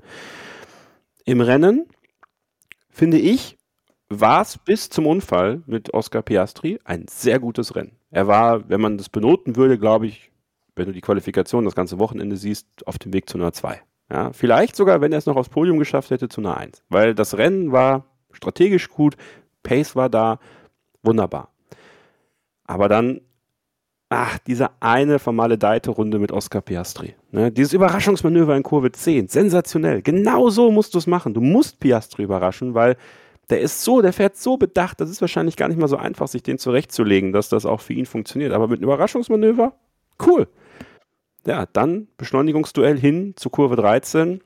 Speaker 2: Im Rennen, finde ich, war es bis zum Unfall mit Oscar Piastri ein sehr gutes Rennen. Er war, wenn man das benoten würde, glaube ich, wenn du die Qualifikation das ganze Wochenende siehst, auf dem Weg zu einer zwei. Ja, vielleicht sogar, wenn er es noch aufs Podium geschafft hätte, zu einer eins. Weil das Rennen war strategisch gut, Pace war da, wunderbar. Aber dann, ach, diese eine vermaledeite Runde mit Oscar Piastri. Ne? Dieses Überraschungsmanöver in Kurve zehn, sensationell. Genau so musst du es machen. Du musst Piastri überraschen, weil der ist so, der fährt so bedacht, das ist wahrscheinlich gar nicht mal so einfach, sich den zurechtzulegen, dass das auch für ihn funktioniert. Aber mit einem Überraschungsmanöver, cool. Ja, dann Beschleunigungsduell hin zu Kurve dreizehn.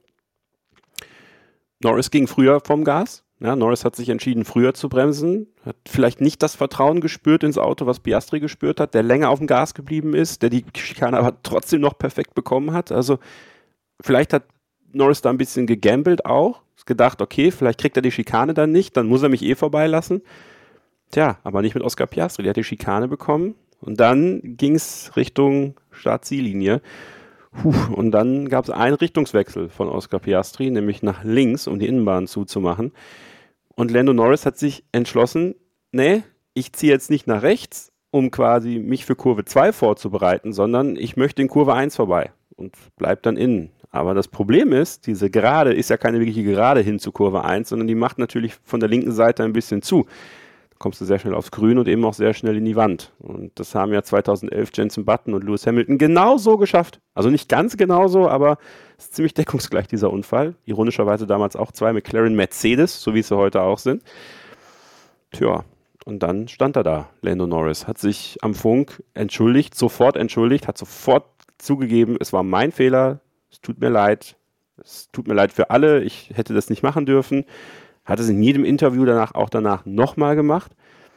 Speaker 2: Norris ging früher vom Gas. Ja, Norris hat sich entschieden, früher zu bremsen, hat vielleicht nicht das Vertrauen gespürt ins Auto, was Piastri gespürt hat, der länger auf dem Gas geblieben ist, der die Schikane aber trotzdem noch perfekt bekommen hat. Also vielleicht hat Norris da ein bisschen gegambelt auch, gedacht, okay, vielleicht kriegt er die Schikane dann nicht, dann muss er mich eh vorbeilassen. Tja, aber nicht mit Oscar Piastri, der hat die Schikane bekommen und dann ging es Richtung Start-Ziellinie. Puh, und dann gab es einen Richtungswechsel von Oscar Piastri, nämlich nach links, um die Innenbahn zuzumachen. Und Lando Norris hat sich entschlossen, nee, ich ziehe jetzt nicht nach rechts, um quasi mich für Kurve zwei vorzubereiten, sondern ich möchte in Kurve eins vorbei und bleibt dann innen. Aber das Problem ist, diese Gerade ist ja keine wirkliche Gerade hin zu Kurve eins, sondern die macht natürlich von der linken Seite ein bisschen zu. Da kommst du sehr schnell aufs Grün und eben auch sehr schnell in die Wand. Und das haben ja zweitausendelf Jenson Button und Lewis Hamilton genauso geschafft. Also nicht ganz genauso, aber es ist ziemlich deckungsgleich, dieser Unfall. Ironischerweise damals auch zwei McLaren Mercedes, so wie sie heute auch sind. Tja, und dann stand er da, Lando Norris, hat sich am Funk entschuldigt, sofort entschuldigt, hat sofort zugegeben, es war mein Fehler, es tut mir leid, es tut mir leid für alle, ich hätte das nicht machen dürfen. Hat es in jedem Interview danach auch danach nochmal gemacht.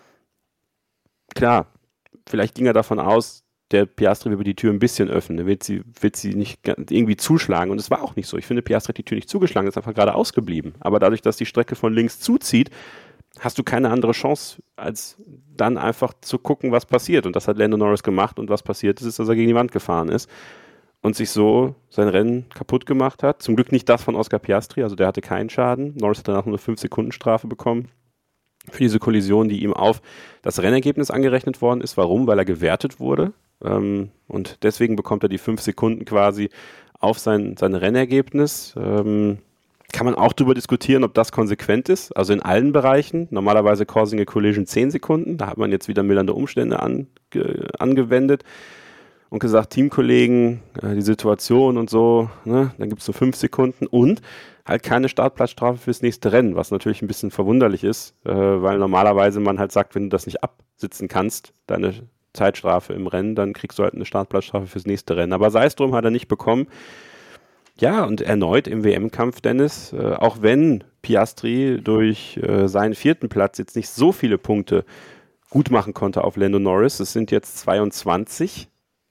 Speaker 2: Klar, vielleicht ging er davon aus, der Piastri wird die Tür ein bisschen öffnen, der wird sie, wird sie nicht irgendwie zuschlagen. Und es war auch nicht so. Ich finde, Piastri hat die Tür nicht zugeschlagen, ist einfach gerade ausgeblieben. Aber dadurch, dass die Strecke von links zuzieht, hast du keine andere Chance, als dann einfach zu gucken, was passiert. Und das hat Lando Norris gemacht und was passiert ist, ist, dass er gegen die Wand gefahren ist und sich so sein Rennen kaputt gemacht hat. Zum Glück nicht das von Oscar Piastri, also der hatte keinen Schaden. Norris hat danach nur eine fünf Sekunden Strafe bekommen für diese Kollision, die ihm auf das Rennergebnis angerechnet worden ist. Warum? Weil er gewertet wurde. Ähm, und deswegen bekommt er die fünf Sekunden quasi auf sein, sein Rennergebnis. Ähm, kann man auch darüber diskutieren, ob das konsequent ist. Also in allen Bereichen. Normalerweise causing a collision zehn Sekunden. Da hat man jetzt wieder mildernde Umstände ange, angewendet und gesagt, Teamkollegen, äh, die Situation und so, ne? Dann gibt es nur fünf Sekunden und halt keine Startplatzstrafe fürs nächste Rennen, was natürlich ein bisschen verwunderlich ist, äh, weil normalerweise man halt sagt, wenn du das nicht absitzen kannst, deine Zeitstrafe im Rennen, dann kriegst du halt eine Startplatzstrafe fürs nächste Rennen. Aber sei es drum, hat er nicht bekommen. Ja, und erneut im W M-Kampf, Dennis, äh, auch wenn Piastri durch äh, seinen vierten Platz jetzt nicht so viele Punkte gut machen konnte auf Lando Norris, es sind jetzt zweiundzwanzig.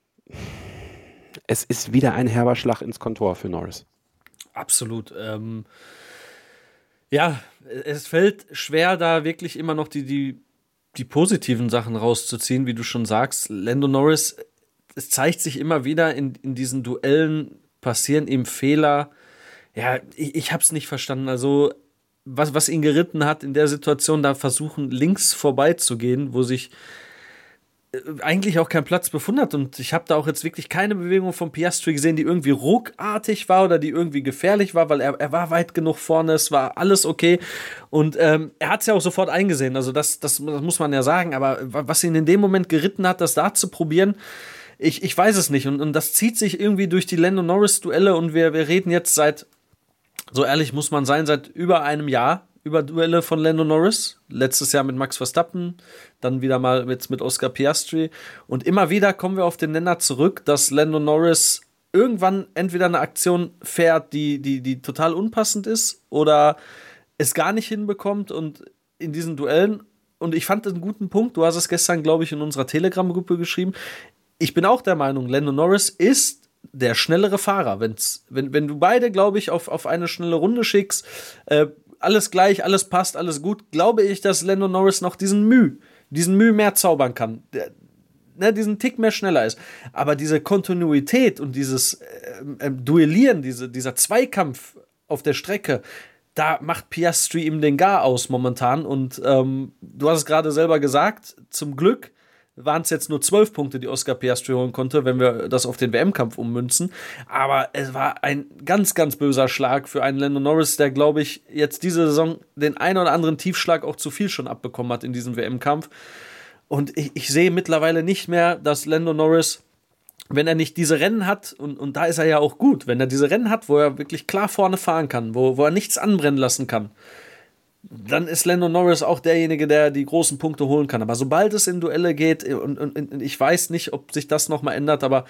Speaker 2: Es ist wieder ein herber Schlag ins Kontor für Norris.
Speaker 3: Absolut. Ähm, ja, es fällt schwer, da wirklich immer noch die, die, die positiven Sachen rauszuziehen, wie du schon sagst. Lando Norris, es zeigt sich immer wieder in, in diesen Duellen, passieren ihm Fehler. Ja, ich, ich habe es nicht verstanden. Also, was, was ihn geritten hat in der Situation, da versuchen, links vorbeizugehen, wo sich eigentlich auch kein Platz befunden hat. Und ich habe da auch jetzt wirklich keine Bewegung von Piastri gesehen, die irgendwie ruckartig war oder die irgendwie gefährlich war, weil er, er war weit genug vorne, es war alles okay. Und ähm, er hat es ja auch sofort eingesehen, also das, das, das muss man ja sagen. Aber was ihn in dem Moment geritten hat, das da zu probieren, ich, ich weiß es nicht. Und, und das zieht sich irgendwie durch die Lando Norris-Duelle und wir, wir reden jetzt seit, so ehrlich muss man sein, seit über einem Jahr über Duelle von Lando Norris. Letztes Jahr mit Max Verstappen, dann wieder mal mit, mit Oscar Piastri. Und immer wieder kommen wir auf den Nenner zurück, dass Lando Norris irgendwann entweder eine Aktion fährt, die, die, die total unpassend ist oder es gar nicht hinbekommt. Und in diesen Duellen, und ich fand einen guten Punkt, du hast es gestern, glaube ich, in unserer Telegram-Gruppe geschrieben, ich bin auch der Meinung, Lando Norris ist der schnellere Fahrer. Wenn's, wenn, wenn du beide, glaube ich, auf, auf eine schnelle Runde schickst, äh, alles gleich, alles passt, alles gut, glaube ich, dass Lando Norris noch diesen Mühe, diesen Mühe mehr zaubern kann, der, ne, diesen Tick mehr schneller ist. Aber diese Kontinuität und dieses äh, äh, Duellieren, diese, dieser Zweikampf auf der Strecke, da macht Piastri ihm den Gar aus momentan. Und ähm, du hast es gerade selber gesagt, zum Glück waren es jetzt nur zwölf Punkte, die Oscar Piastri holen konnte, wenn wir das auf den W M-Kampf ummünzen. Aber es war ein ganz, ganz böser Schlag für einen Lando Norris, der, glaube ich, jetzt diese Saison den einen oder anderen Tiefschlag auch zu viel schon abbekommen hat in diesem W M-Kampf. Und ich, ich sehe mittlerweile nicht mehr, dass Lando Norris, wenn er nicht diese Rennen hat, und, und da ist er ja auch gut, wenn er diese Rennen hat, wo er wirklich klar vorne fahren kann, wo, wo er nichts anbrennen lassen kann, dann ist Lando Norris auch derjenige, der die großen Punkte holen kann. Aber sobald es in Duelle geht, und, und, und ich weiß nicht, ob sich das nochmal ändert, aber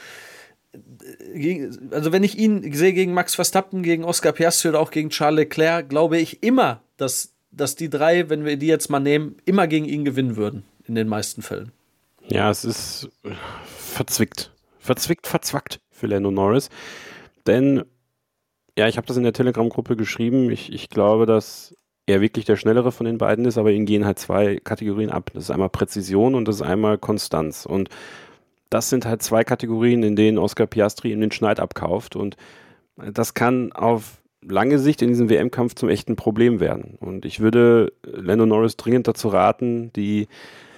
Speaker 3: gegen, also wenn ich ihn sehe gegen Max Verstappen, gegen Oscar Piastri oder auch gegen Charles Leclerc, glaube ich immer, dass, dass die drei, wenn wir die jetzt mal nehmen, immer gegen ihn gewinnen würden, in den meisten Fällen.
Speaker 2: Ja, es ist verzwickt. Verzwickt, verzwackt für Lando Norris. Denn, ja, ich habe das in der Telegram-Gruppe geschrieben, ich, ich glaube, dass er wirklich der Schnellere von den beiden ist, aber ihnen gehen halt zwei Kategorien ab. Das ist einmal Präzision und das ist einmal Konstanz. Und das sind halt zwei Kategorien, in denen Oscar Piastri ihm den Schneid abkauft. Und das kann auf lange Sicht in diesem W M-Kampf zum echten Problem werden. Und ich würde Lando Norris dringend dazu raten, die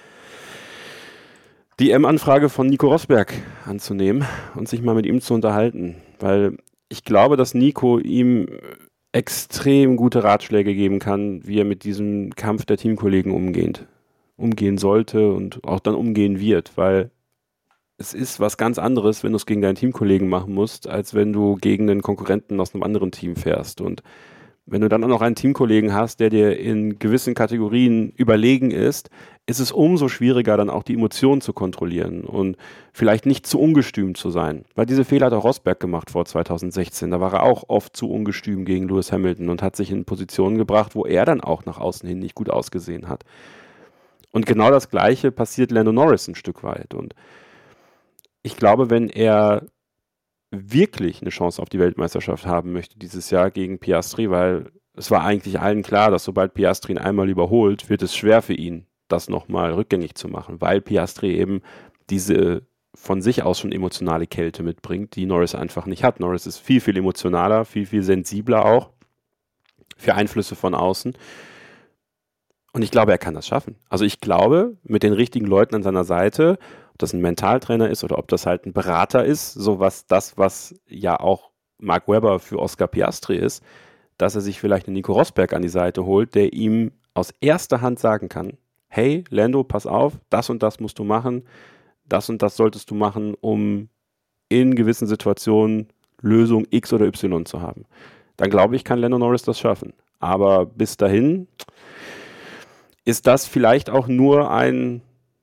Speaker 2: D M-Anfrage von Nico Rosberg anzunehmen und sich mal mit ihm zu unterhalten. Weil ich glaube, dass Nico ihm extrem gute Ratschläge geben kann, wie er mit diesem Kampf der Teamkollegen umgeht, umgehen sollte und auch dann umgehen wird, weil es ist was ganz anderes, wenn du es gegen deinen Teamkollegen machen musst, als wenn du gegen einen Konkurrenten aus einem anderen Team fährst. Und wenn du dann auch noch einen Teamkollegen hast, der dir in gewissen Kategorien überlegen ist, ist es umso schwieriger, dann auch die Emotionen zu kontrollieren und vielleicht nicht zu ungestüm zu sein. Weil diese Fehler hat auch Rosberg gemacht vor zweitausendsechzehn. Da war er auch oft zu ungestüm gegen Lewis Hamilton und hat sich in Positionen gebracht, wo er dann auch nach außen hin nicht gut ausgesehen hat. Und genau das Gleiche passiert Lando Norris ein Stück weit. Und ich glaube, wenn er wirklich eine Chance auf die Weltmeisterschaft haben möchte dieses Jahr gegen Piastri, weil es war eigentlich allen klar, dass sobald Piastri ihn einmal überholt, wird es schwer für ihn, das nochmal rückgängig zu machen, weil Piastri eben diese von sich aus schon emotionale Kälte mitbringt, die Norris einfach nicht hat. Norris ist viel, viel emotionaler, viel, viel sensibler auch für Einflüsse von außen. Und ich glaube, er kann das schaffen. Also ich glaube, mit den richtigen Leuten an seiner Seite, ob das ein Mentaltrainer ist oder ob das halt ein Berater ist, so was das, was ja auch Mark Webber für Oscar Piastri ist, dass er sich vielleicht einen Nico Rosberg an die Seite holt, der ihm aus erster Hand sagen kann, hey, Lando, pass auf, das und das musst du machen, das und das solltest du machen, um in gewissen Situationen Lösung X oder Y zu haben. Dann glaube ich, kann Lando Norris das schaffen. Aber bis dahin ist das vielleicht auch nur ein,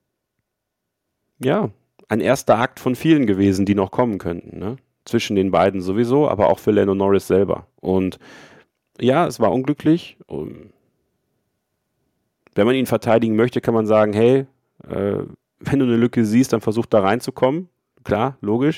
Speaker 2: ja, ein erster Akt von vielen gewesen, die noch kommen könnten, ne? Zwischen den beiden sowieso, aber auch für Lando Norris selber. Und ja, es war unglücklich. Und wenn man ihn verteidigen möchte, kann man sagen, hey, äh, wenn du eine Lücke siehst, dann versuch da reinzukommen. Klar, logisch.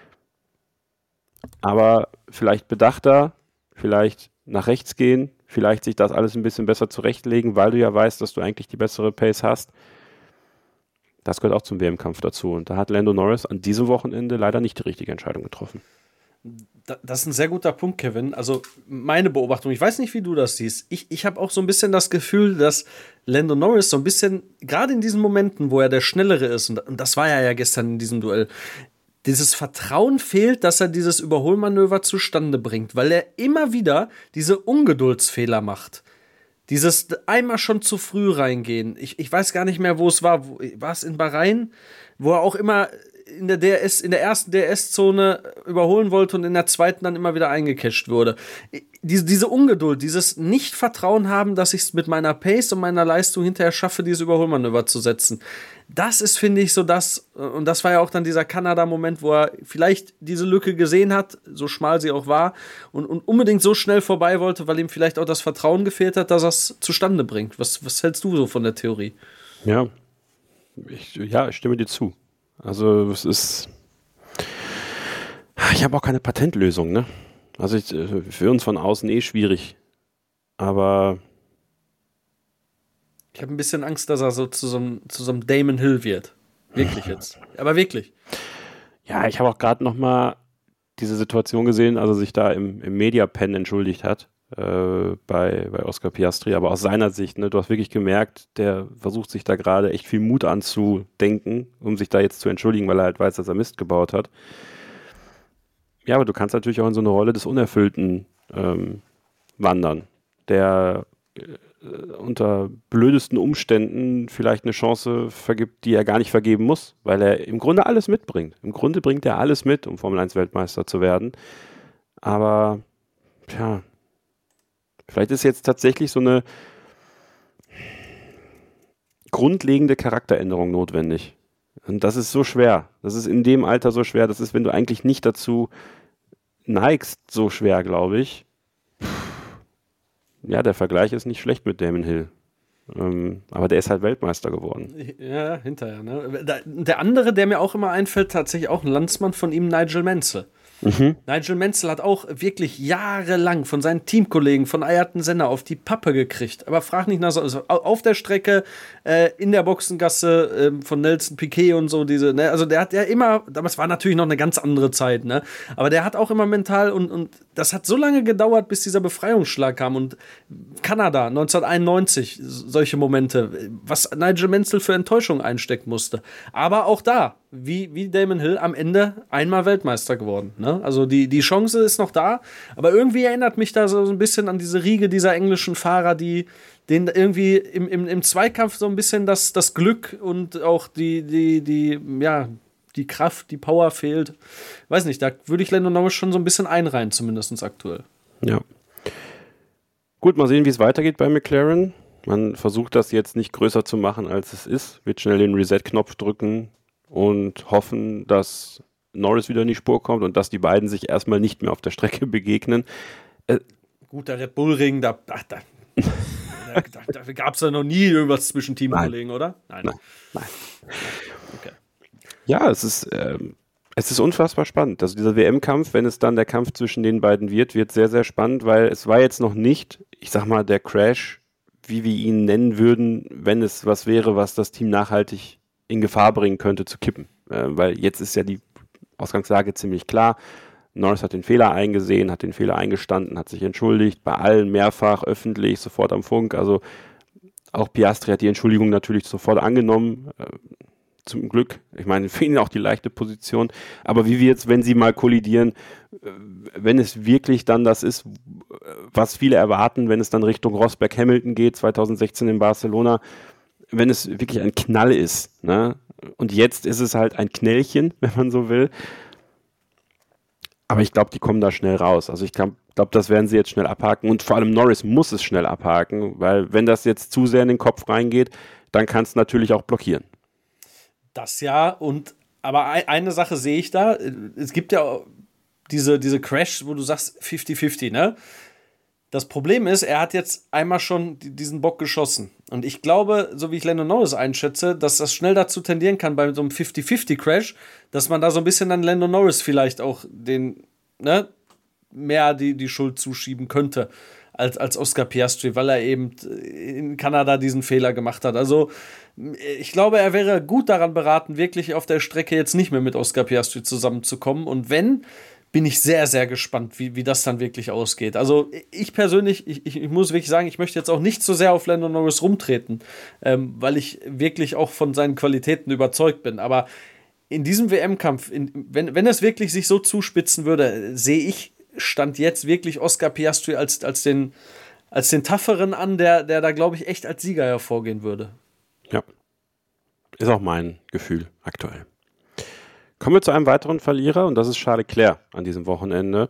Speaker 2: Aber vielleicht bedachter, vielleicht nach rechts gehen, vielleicht sich das alles ein bisschen besser zurechtlegen, weil du ja weißt, dass du eigentlich die bessere Pace hast. Das gehört auch zum W M-Kampf dazu. Und da hat Lando Norris an diesem Wochenende leider nicht die richtige Entscheidung getroffen.
Speaker 3: Das ist ein sehr guter Punkt, Kevin. Also meine Beobachtung, ich weiß nicht, wie du das siehst. Ich, ich habe auch so ein bisschen das Gefühl, dass Lando Norris so ein bisschen, gerade in diesen Momenten, wo er der Schnellere ist, und, und das war er ja gestern in diesem Duell, dieses Vertrauen fehlt, dass er dieses Überholmanöver zustande bringt, weil er immer wieder diese Ungeduldsfehler macht. Dieses einmal schon zu früh reingehen. Ich, ich weiß gar nicht mehr, wo es war. Wo, war es in Bahrain? Wo er auch immer in der D R S, in der ersten D R S-Zone überholen wollte und in der zweiten dann immer wieder eingecatcht wurde. Diese, diese Ungeduld, dieses Nicht-Vertrauen haben, dass ich es mit meiner Pace und meiner Leistung hinterher schaffe, dieses Überholmanöver zu setzen. Das ist, finde ich, so das, und das war ja auch dann dieser Kanada-Moment, wo er vielleicht diese Lücke gesehen hat, so schmal sie auch war, und, und unbedingt so schnell vorbei wollte, weil ihm vielleicht auch das Vertrauen gefehlt hat, dass er es zustande bringt. Was, was hältst du so von der Theorie?
Speaker 2: Ja, ich, ja, ich stimme dir zu. Also es ist, ich habe auch keine Patentlösung, ne? Also ich, für uns von außen eh schwierig, aber
Speaker 3: ich habe ein bisschen Angst, dass er so zu so einem, zu so einem Damon Hill wird. Wirklich jetzt. Aber wirklich.
Speaker 2: Ja, ich habe auch gerade noch mal diese Situation gesehen, als er sich da im, im Media-Pen entschuldigt hat äh, bei, bei Oscar Piastri, aber aus seiner Sicht, ne, du hast wirklich gemerkt, der versucht sich da gerade echt viel Mut anzudenken, um sich da jetzt zu entschuldigen, weil er halt weiß, dass er Mist gebaut hat. Ja, aber du kannst natürlich auch in so eine Rolle des Unerfüllten ähm, wandern, der äh, unter blödesten Umständen vielleicht eine Chance vergibt, die er gar nicht vergeben muss, weil er im Grunde alles mitbringt. Im Grunde bringt er alles mit, um Formel eins Weltmeister zu werden. Aber, tja, vielleicht ist jetzt tatsächlich so eine grundlegende Charakteränderung notwendig. Und das ist so schwer. Das ist in dem Alter so schwer. Das ist, wenn du eigentlich nicht dazu neigst, so schwer, glaube ich. Ja, der Vergleich ist nicht schlecht mit Damon Hill. Ähm, aber der ist halt Weltmeister geworden.
Speaker 3: Ja, hinterher. Ne? Der andere, der mir auch immer einfällt, tatsächlich auch ein Landsmann von ihm, Nigel Mansell. Mhm. Nigel Mansell hat auch wirklich jahrelang von seinen Teamkollegen von Ayrton Senna auf die Pappe gekriegt. Aber frag nicht nach so, also auf der Strecke, äh, in der Boxengasse äh, von Nelson Piquet und so, diese, ne? Also der hat ja immer, damals war natürlich noch eine ganz andere Zeit, ne? Aber der hat auch immer mental und, und das hat so lange gedauert, bis dieser Befreiungsschlag kam. Und Kanada neunzehnhunderteinundneunzig, solche Momente, was Nigel Mansell für Enttäuschung einstecken musste. Aber auch da, wie, wie Damon Hill, am Ende einmal Weltmeister geworden, ne? Also die, die Chance ist noch da, aber irgendwie erinnert mich da so ein bisschen an diese Riege dieser englischen Fahrer, die denen irgendwie im, im, im Zweikampf so ein bisschen das, das Glück und auch die, die, die, ja, die Kraft, die Power fehlt. Weiß nicht, da würde ich Lando Norris schon so ein bisschen einreihen, zumindest aktuell.
Speaker 2: Ja. Gut, mal sehen, wie es weitergeht bei McLaren. Man versucht das jetzt nicht größer zu machen, als es ist. Wird schnell den Reset-Knopf drücken und hoffen, dass Norris wieder in die Spur kommt und dass die beiden sich erstmal nicht mehr auf der Strecke begegnen. Äh,
Speaker 3: Gut, der Red Bull Ring, da, ach, da, da, da, da gab es ja noch nie irgendwas zwischen Teamkollegen, oder?
Speaker 2: Nein. Nein. Nein. Okay. Ja, es ist, ähm, es ist unfassbar spannend. Also dieser W M-Kampf, wenn es dann der Kampf zwischen den beiden wird, wird sehr, sehr spannend, weil es war jetzt noch nicht ich sag mal, der Crash, wie wir ihn nennen würden, wenn es was wäre, was das Team nachhaltig in Gefahr bringen könnte, zu kippen. Äh, weil jetzt ist ja die Ausgangslage ziemlich klar. Norris hat den Fehler eingesehen, hat den Fehler eingestanden, hat sich entschuldigt, bei allen mehrfach, öffentlich, sofort am Funk. Also auch Piastri hat die Entschuldigung natürlich sofort angenommen. Äh, zum Glück. Ich meine, für ihn auch die leichte Position. Aber wie wir jetzt, wenn sie mal kollidieren, wenn es wirklich dann das ist, was viele erwarten, wenn es dann Richtung Rosberg-Hamilton geht, zwanzig sechzehn in Barcelona, wenn es wirklich ein Knall ist, ne? Und jetzt ist es halt ein Knällchen, wenn man so will. Aber ich glaube, die kommen da schnell raus. Also ich glaube, glaub, das werden sie jetzt schnell abhaken. Und vor allem Norris muss es schnell abhaken, weil wenn das jetzt zu sehr in den Kopf reingeht, dann kann es natürlich auch blockieren.
Speaker 3: Das ja, und aber eine Sache sehe ich da, es gibt ja diese, diese Crashs, wo du sagst fünfzig fünfzig, ne? Das Problem ist, er hat jetzt einmal schon diesen Bock geschossen. Und ich glaube, so wie ich Lando Norris einschätze, dass das schnell dazu tendieren kann, bei so einem fünfzig fünfzig Crash, dass man da so ein bisschen an Lando Norris vielleicht auch den, ne, mehr die, die Schuld zuschieben könnte. Als, als Oscar Piastri, weil er eben in Kanada diesen Fehler gemacht hat. Also ich glaube, er wäre gut daran beraten, wirklich auf der Strecke jetzt nicht mehr mit Oscar Piastri zusammenzukommen. Und wenn, bin ich sehr, sehr gespannt, wie, wie das dann wirklich ausgeht. Also ich persönlich, ich, ich, ich muss wirklich sagen, ich möchte jetzt auch nicht so sehr auf Lando Norris rumtreten, ähm, weil ich wirklich auch von seinen Qualitäten überzeugt bin. Aber in diesem W M-Kampf, in, wenn, wenn es wirklich sich so zuspitzen würde, sehe ich Stand jetzt wirklich Oscar Piastri als, als den, als den Tougheren an, der, der da, glaube ich, echt als Sieger hervorgehen würde.
Speaker 2: Ja, ist auch mein Gefühl aktuell. Kommen wir zu einem weiteren Verlierer und das ist Charles Leclerc an diesem Wochenende.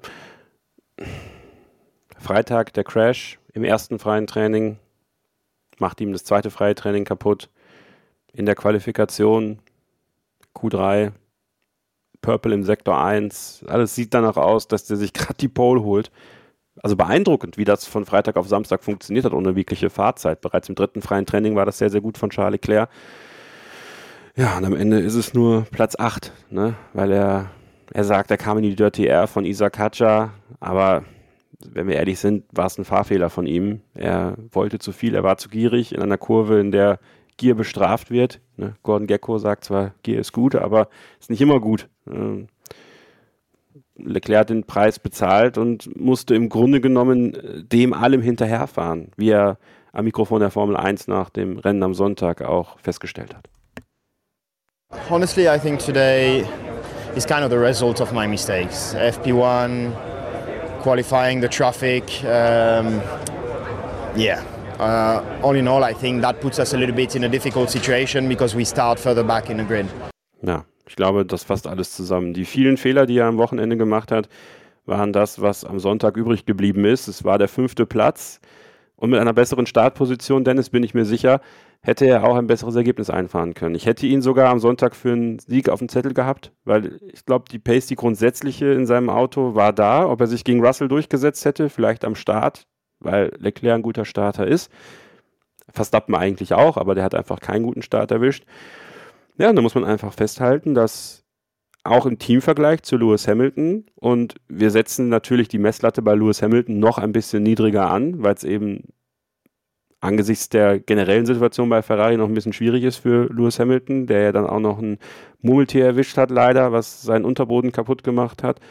Speaker 2: Freitag der Crash im ersten freien Training, macht ihm das zweite freie Training kaputt. In der Qualifikation Q drei, Purple im Sektor eins, alles sieht danach aus, dass der sich gerade die Pole holt. Also beeindruckend, wie das von Freitag auf Samstag funktioniert hat, ohne wirkliche Fahrzeit. Bereits im dritten freien Training war das sehr, sehr gut von Charles Leclerc. Ja, und am Ende ist es nur Platz acht, ne? Weil er, er sagt, er kam in die Dirty Air von Isaac Hadjar, aber wenn wir ehrlich sind, war es ein Fahrfehler von ihm. Er wollte zu viel, er war zu gierig in einer Kurve, in der Gier bestraft wird. Ne? Gordon Gekko sagt zwar, Gier ist gut, aber ist nicht immer gut. Ähm, Leclerc hat den Preis bezahlt und musste im Grunde genommen dem allem hinterherfahren, wie er am Mikrofon der Formel eins nach dem Rennen am Sonntag auch festgestellt hat.
Speaker 9: Honestly, I think today is kind of the result of my mistakes. F P one, qualifying, the traffic, um, yeah. Uh, all in all, I think that puts us a little bit in a difficult situation because we start further back in the grid.
Speaker 2: Ja, ich glaube, das fasst alles zusammen. Die vielen Fehler, die er am Wochenende gemacht hat, waren das, was am Sonntag übrig geblieben ist. Es war der fünfte Platz und mit einer besseren Startposition, Dennis, bin ich mir sicher, hätte er auch ein besseres Ergebnis einfahren können. Ich hätte ihn sogar am Sonntag für einen Sieg auf dem Zettel gehabt, weil ich glaube, die Pace, die grundsätzliche in seinem Auto war da. Ob er sich gegen Russell durchgesetzt hätte, vielleicht am Start, weil Leclerc ein guter Starter ist. Verstappen eigentlich auch, aber der hat einfach keinen guten Start erwischt. Ja, und da muss man einfach festhalten, dass auch im Teamvergleich zu Lewis Hamilton, und wir setzen natürlich die Messlatte bei Lewis Hamilton noch ein bisschen niedriger an, weil es eben angesichts der generellen Situation bei Ferrari noch ein bisschen schwierig ist für Lewis Hamilton, der ja dann auch noch ein Murmeltier erwischt hat leider, was seinen Unterboden kaputt gemacht hat.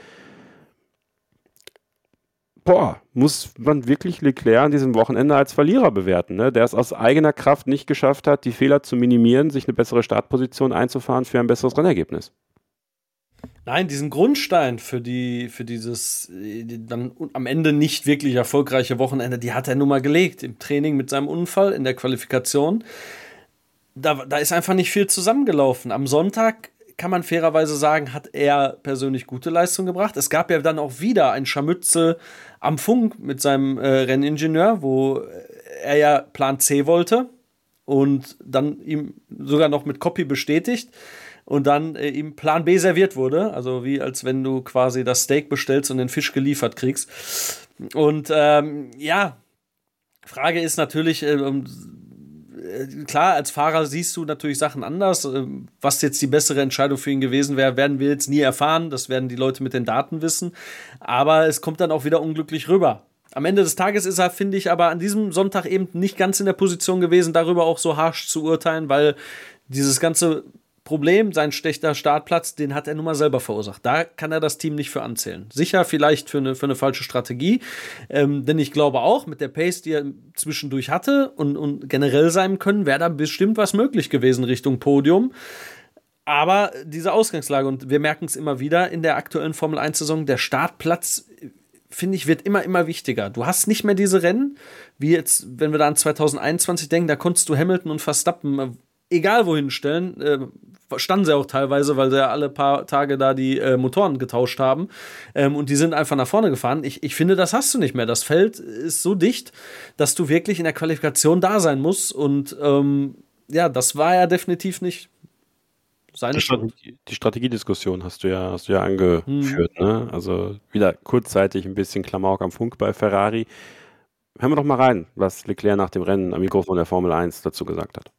Speaker 2: Boah, muss man wirklich Leclerc an diesem Wochenende als Verlierer bewerten, ne? Der es aus eigener Kraft nicht geschafft hat, die Fehler zu minimieren, sich eine bessere Startposition einzufahren für ein besseres Rennergebnis.
Speaker 3: Nein, diesen Grundstein für die, für dieses dann am Ende nicht wirklich erfolgreiche Wochenende, die hat er nun mal gelegt. Im Training mit seinem Unfall, in der Qualifikation. Da, da ist einfach nicht viel zusammengelaufen. Am Sonntag kann man fairerweise sagen, hat er persönlich gute Leistung gebracht. Es gab ja dann auch wieder ein Scharmützel am Funk mit seinem äh, Renningenieur, wo er ja Plan C wollte und dann ihm sogar noch mit Copy bestätigt und dann äh, ihm Plan B serviert wurde. Also wie als wenn du quasi das Steak bestellst und den Fisch geliefert kriegst. Und ähm, ja, Frage ist natürlich, äh, klar, als Fahrer siehst du natürlich Sachen anders. Was jetzt die bessere Entscheidung für ihn gewesen wäre, werden wir jetzt nie erfahren. Das werden die Leute mit den Daten wissen. Aber es kommt dann auch wieder unglücklich rüber. am Ende des Tages ist er, finde ich, aber an diesem Sonntag eben nicht ganz in der Position gewesen, darüber auch so harsch zu urteilen, weil dieses ganze Problem, sein schlechter Startplatz, den hat er nun mal selber verursacht. Da kann er das Team nicht für anzählen. Sicher vielleicht für eine, für eine falsche Strategie, ähm, denn ich glaube auch, mit der Pace, die er zwischendurch hatte und, und generell sein können, wäre da bestimmt was möglich gewesen Richtung Podium. Aber diese Ausgangslage, und wir merken es immer wieder in der aktuellen Formel eins Saison, der Startplatz, finde ich, wird immer, immer wichtiger. Du hast nicht mehr diese Rennen, wie jetzt, wenn wir da an zwanzig einundzwanzig denken, da konntest du Hamilton und Verstappen egal wohin stellen, äh, standen sie auch teilweise, weil sie ja alle paar Tage da die äh, Motoren getauscht haben, ähm, und die sind einfach nach vorne gefahren. Ich, ich finde, das hast du nicht mehr. Das Feld ist so dicht, dass du wirklich in der Qualifikation da sein musst, und ähm, ja, das war ja definitiv nicht seine
Speaker 2: die, Strategie, die Strategiediskussion hast du ja, hast du ja angeführt, hm. ne? Also wieder kurzzeitig ein bisschen Klamauk am Funk bei Ferrari. Hören wir doch mal rein, was Leclerc nach dem Rennen am Mikrofon der Formel eins dazu gesagt hat.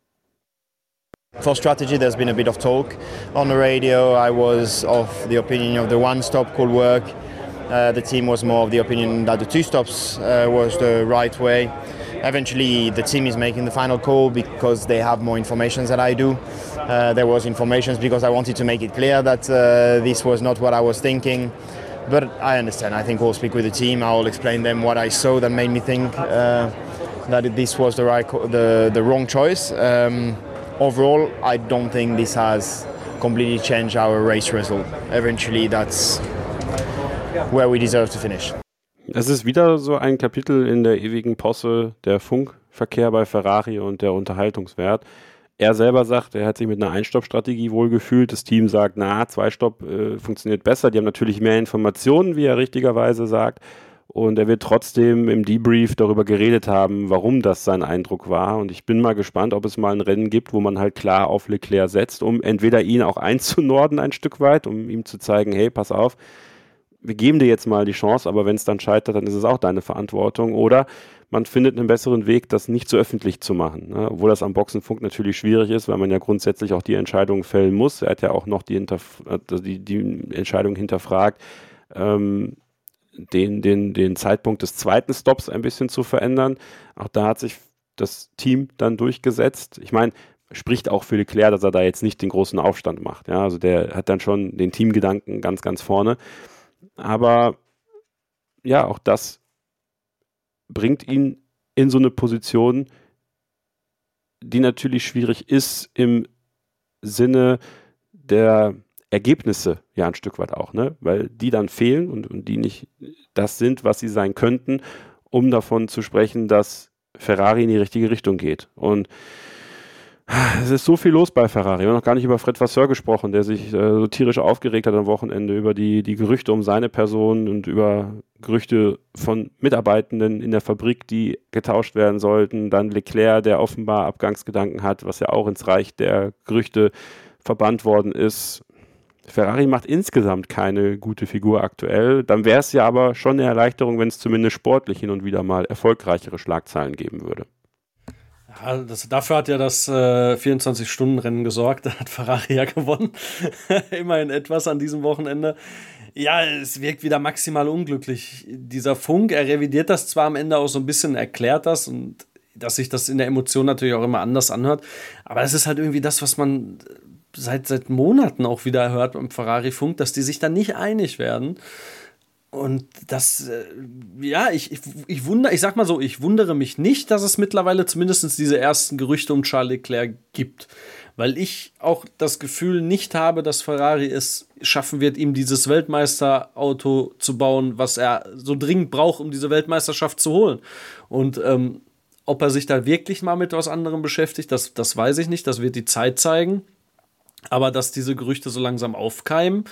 Speaker 9: For strategy, there's been a bit of talk on the radio. I was of the opinion of the one stop could work. Uh, the team was more of the opinion that the two stops uh, was the right way. Eventually, the team is making the final call because they have more information than I do. Uh, there was information because I wanted to make it clear that uh, this was not what I was thinking. But I understand. I think we'll speak with the team. I'll explain them what I saw that made me think uh, that this was the right, co- the the wrong choice. Um, Overall, I don't think this has completely changed our race result. Eventually, that's where we deserve to finish.
Speaker 2: Es ist wieder so ein Kapitel in der ewigen Posse, der Funkverkehr bei Ferrari und der Unterhaltungswert. Er selber sagt, er hat sich mit einer Einstopp-Strategie wohlgefühlt. Das Team sagt, na, Zwei-Stopp äh, funktioniert besser. Die haben natürlich mehr Informationen, wie er richtigerweise sagt. Und er wird trotzdem im Debrief darüber geredet haben, warum das sein Eindruck war. Und ich bin mal gespannt, ob es mal ein Rennen gibt, wo man halt klar auf Leclerc setzt, um entweder ihn auch einzunorden ein Stück weit, um ihm zu zeigen, hey, pass auf, wir geben dir jetzt mal die Chance, aber wenn es dann scheitert, dann ist es auch deine Verantwortung. Oder man findet einen besseren Weg, das nicht so öffentlich zu machen. Ne? Obwohl das am Boxenfunk natürlich schwierig ist, weil man ja grundsätzlich auch die Entscheidung fällen muss. Er hat ja auch noch die, Hinterf- die, die Entscheidung hinterfragt, ähm, Den, den, den Zeitpunkt des zweiten Stops ein bisschen zu verändern. Auch da hat sich das Team dann durchgesetzt. Ich meine, spricht auch für Leclerc, dass er da jetzt nicht den großen Aufstand macht. Ja, also der hat dann schon den Teamgedanken ganz, ganz vorne. Aber ja, auch das bringt ihn in so eine Position, die natürlich schwierig ist im Sinne der Ergebnisse ja ein Stück weit auch, ne? Weil die dann fehlen und, und die nicht das sind, was sie sein könnten, um davon zu sprechen, dass Ferrari in die richtige Richtung geht. Und es ist so viel los bei Ferrari. Wir haben noch gar nicht über Fred Vasseur gesprochen, der sich äh, so tierisch aufgeregt hat am Wochenende über die, die Gerüchte um seine Person und über Gerüchte von Mitarbeitenden in der Fabrik, die getauscht werden sollten. Dann Leclerc, der offenbar Abgangsgedanken hat, was ja auch ins Reich der Gerüchte verbannt worden ist. Ferrari macht insgesamt keine gute Figur aktuell. Dann wäre es ja aber schon eine Erleichterung, wenn es zumindest sportlich hin und wieder mal erfolgreichere Schlagzeilen geben würde.
Speaker 3: Ja, das, dafür hat ja das äh, vierundzwanzig-Stunden-Rennen gesorgt. Da hat Ferrari ja gewonnen. Immerhin etwas an diesem Wochenende. Ja, es wirkt wieder maximal unglücklich. Dieser Funk, er revidiert das zwar am Ende auch so ein bisschen, erklärt das, und dass sich das in der Emotion natürlich auch immer anders anhört. Aber es ist halt irgendwie das, was man seit, seit Monaten auch wieder hört beim Ferrari-Funk, dass die sich dann nicht einig werden. Und das, äh, ja, ich, ich, ich wundere, ich sag mal so, ich wundere mich nicht, dass es mittlerweile zumindest diese ersten Gerüchte um Charles Leclerc gibt. Weil ich auch das Gefühl nicht habe, dass Ferrari es schaffen wird, ihm dieses Weltmeisterauto zu bauen, was er so dringend braucht, um diese Weltmeisterschaft zu holen. Und ähm, ob er sich da wirklich mal mit was anderem beschäftigt, das, das weiß ich nicht, das wird die Zeit zeigen. Aber dass diese Gerüchte so langsam aufkeimen,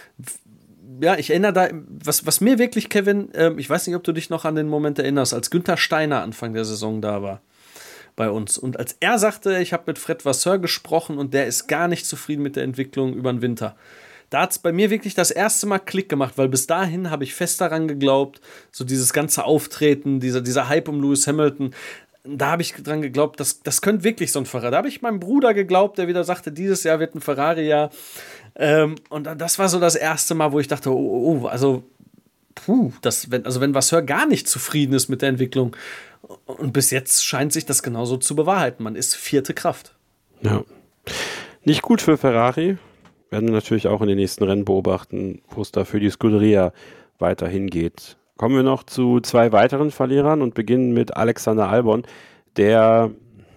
Speaker 3: ja, ich erinnere da, was, was mir wirklich, Kevin, äh, ich weiß nicht, ob du dich noch an den Moment erinnerst, als Günther Steiner Anfang der Saison da war bei uns. Und als er sagte, ich habe mit Fred Vasseur gesprochen und der ist gar nicht zufrieden mit der Entwicklung über den Winter. Da hat es bei mir wirklich das erste Mal Klick gemacht, weil bis dahin habe ich fest daran geglaubt, so dieses ganze Auftreten, dieser, dieser Hype um Lewis Hamilton, da habe ich dran geglaubt, das, das könnte wirklich so ein Ferrari. Da habe ich meinem Bruder geglaubt, der wieder sagte, dieses Jahr wird ein Ferrari-Jahr. Ähm, und das war so das erste Mal, wo ich dachte, oh, oh, also puh, das, wenn, also wenn Vasseur gar nicht zufrieden ist mit der Entwicklung. Und bis jetzt scheint sich das genauso zu bewahrheiten. Man ist vierte Kraft.
Speaker 2: Ja. Nicht gut für Ferrari. Werden wir natürlich auch in den nächsten Rennen beobachten, wo es da für die Scuderia weiterhin geht. Kommen wir noch zu zwei weiteren Verlierern und beginnen mit Alexander Albon, der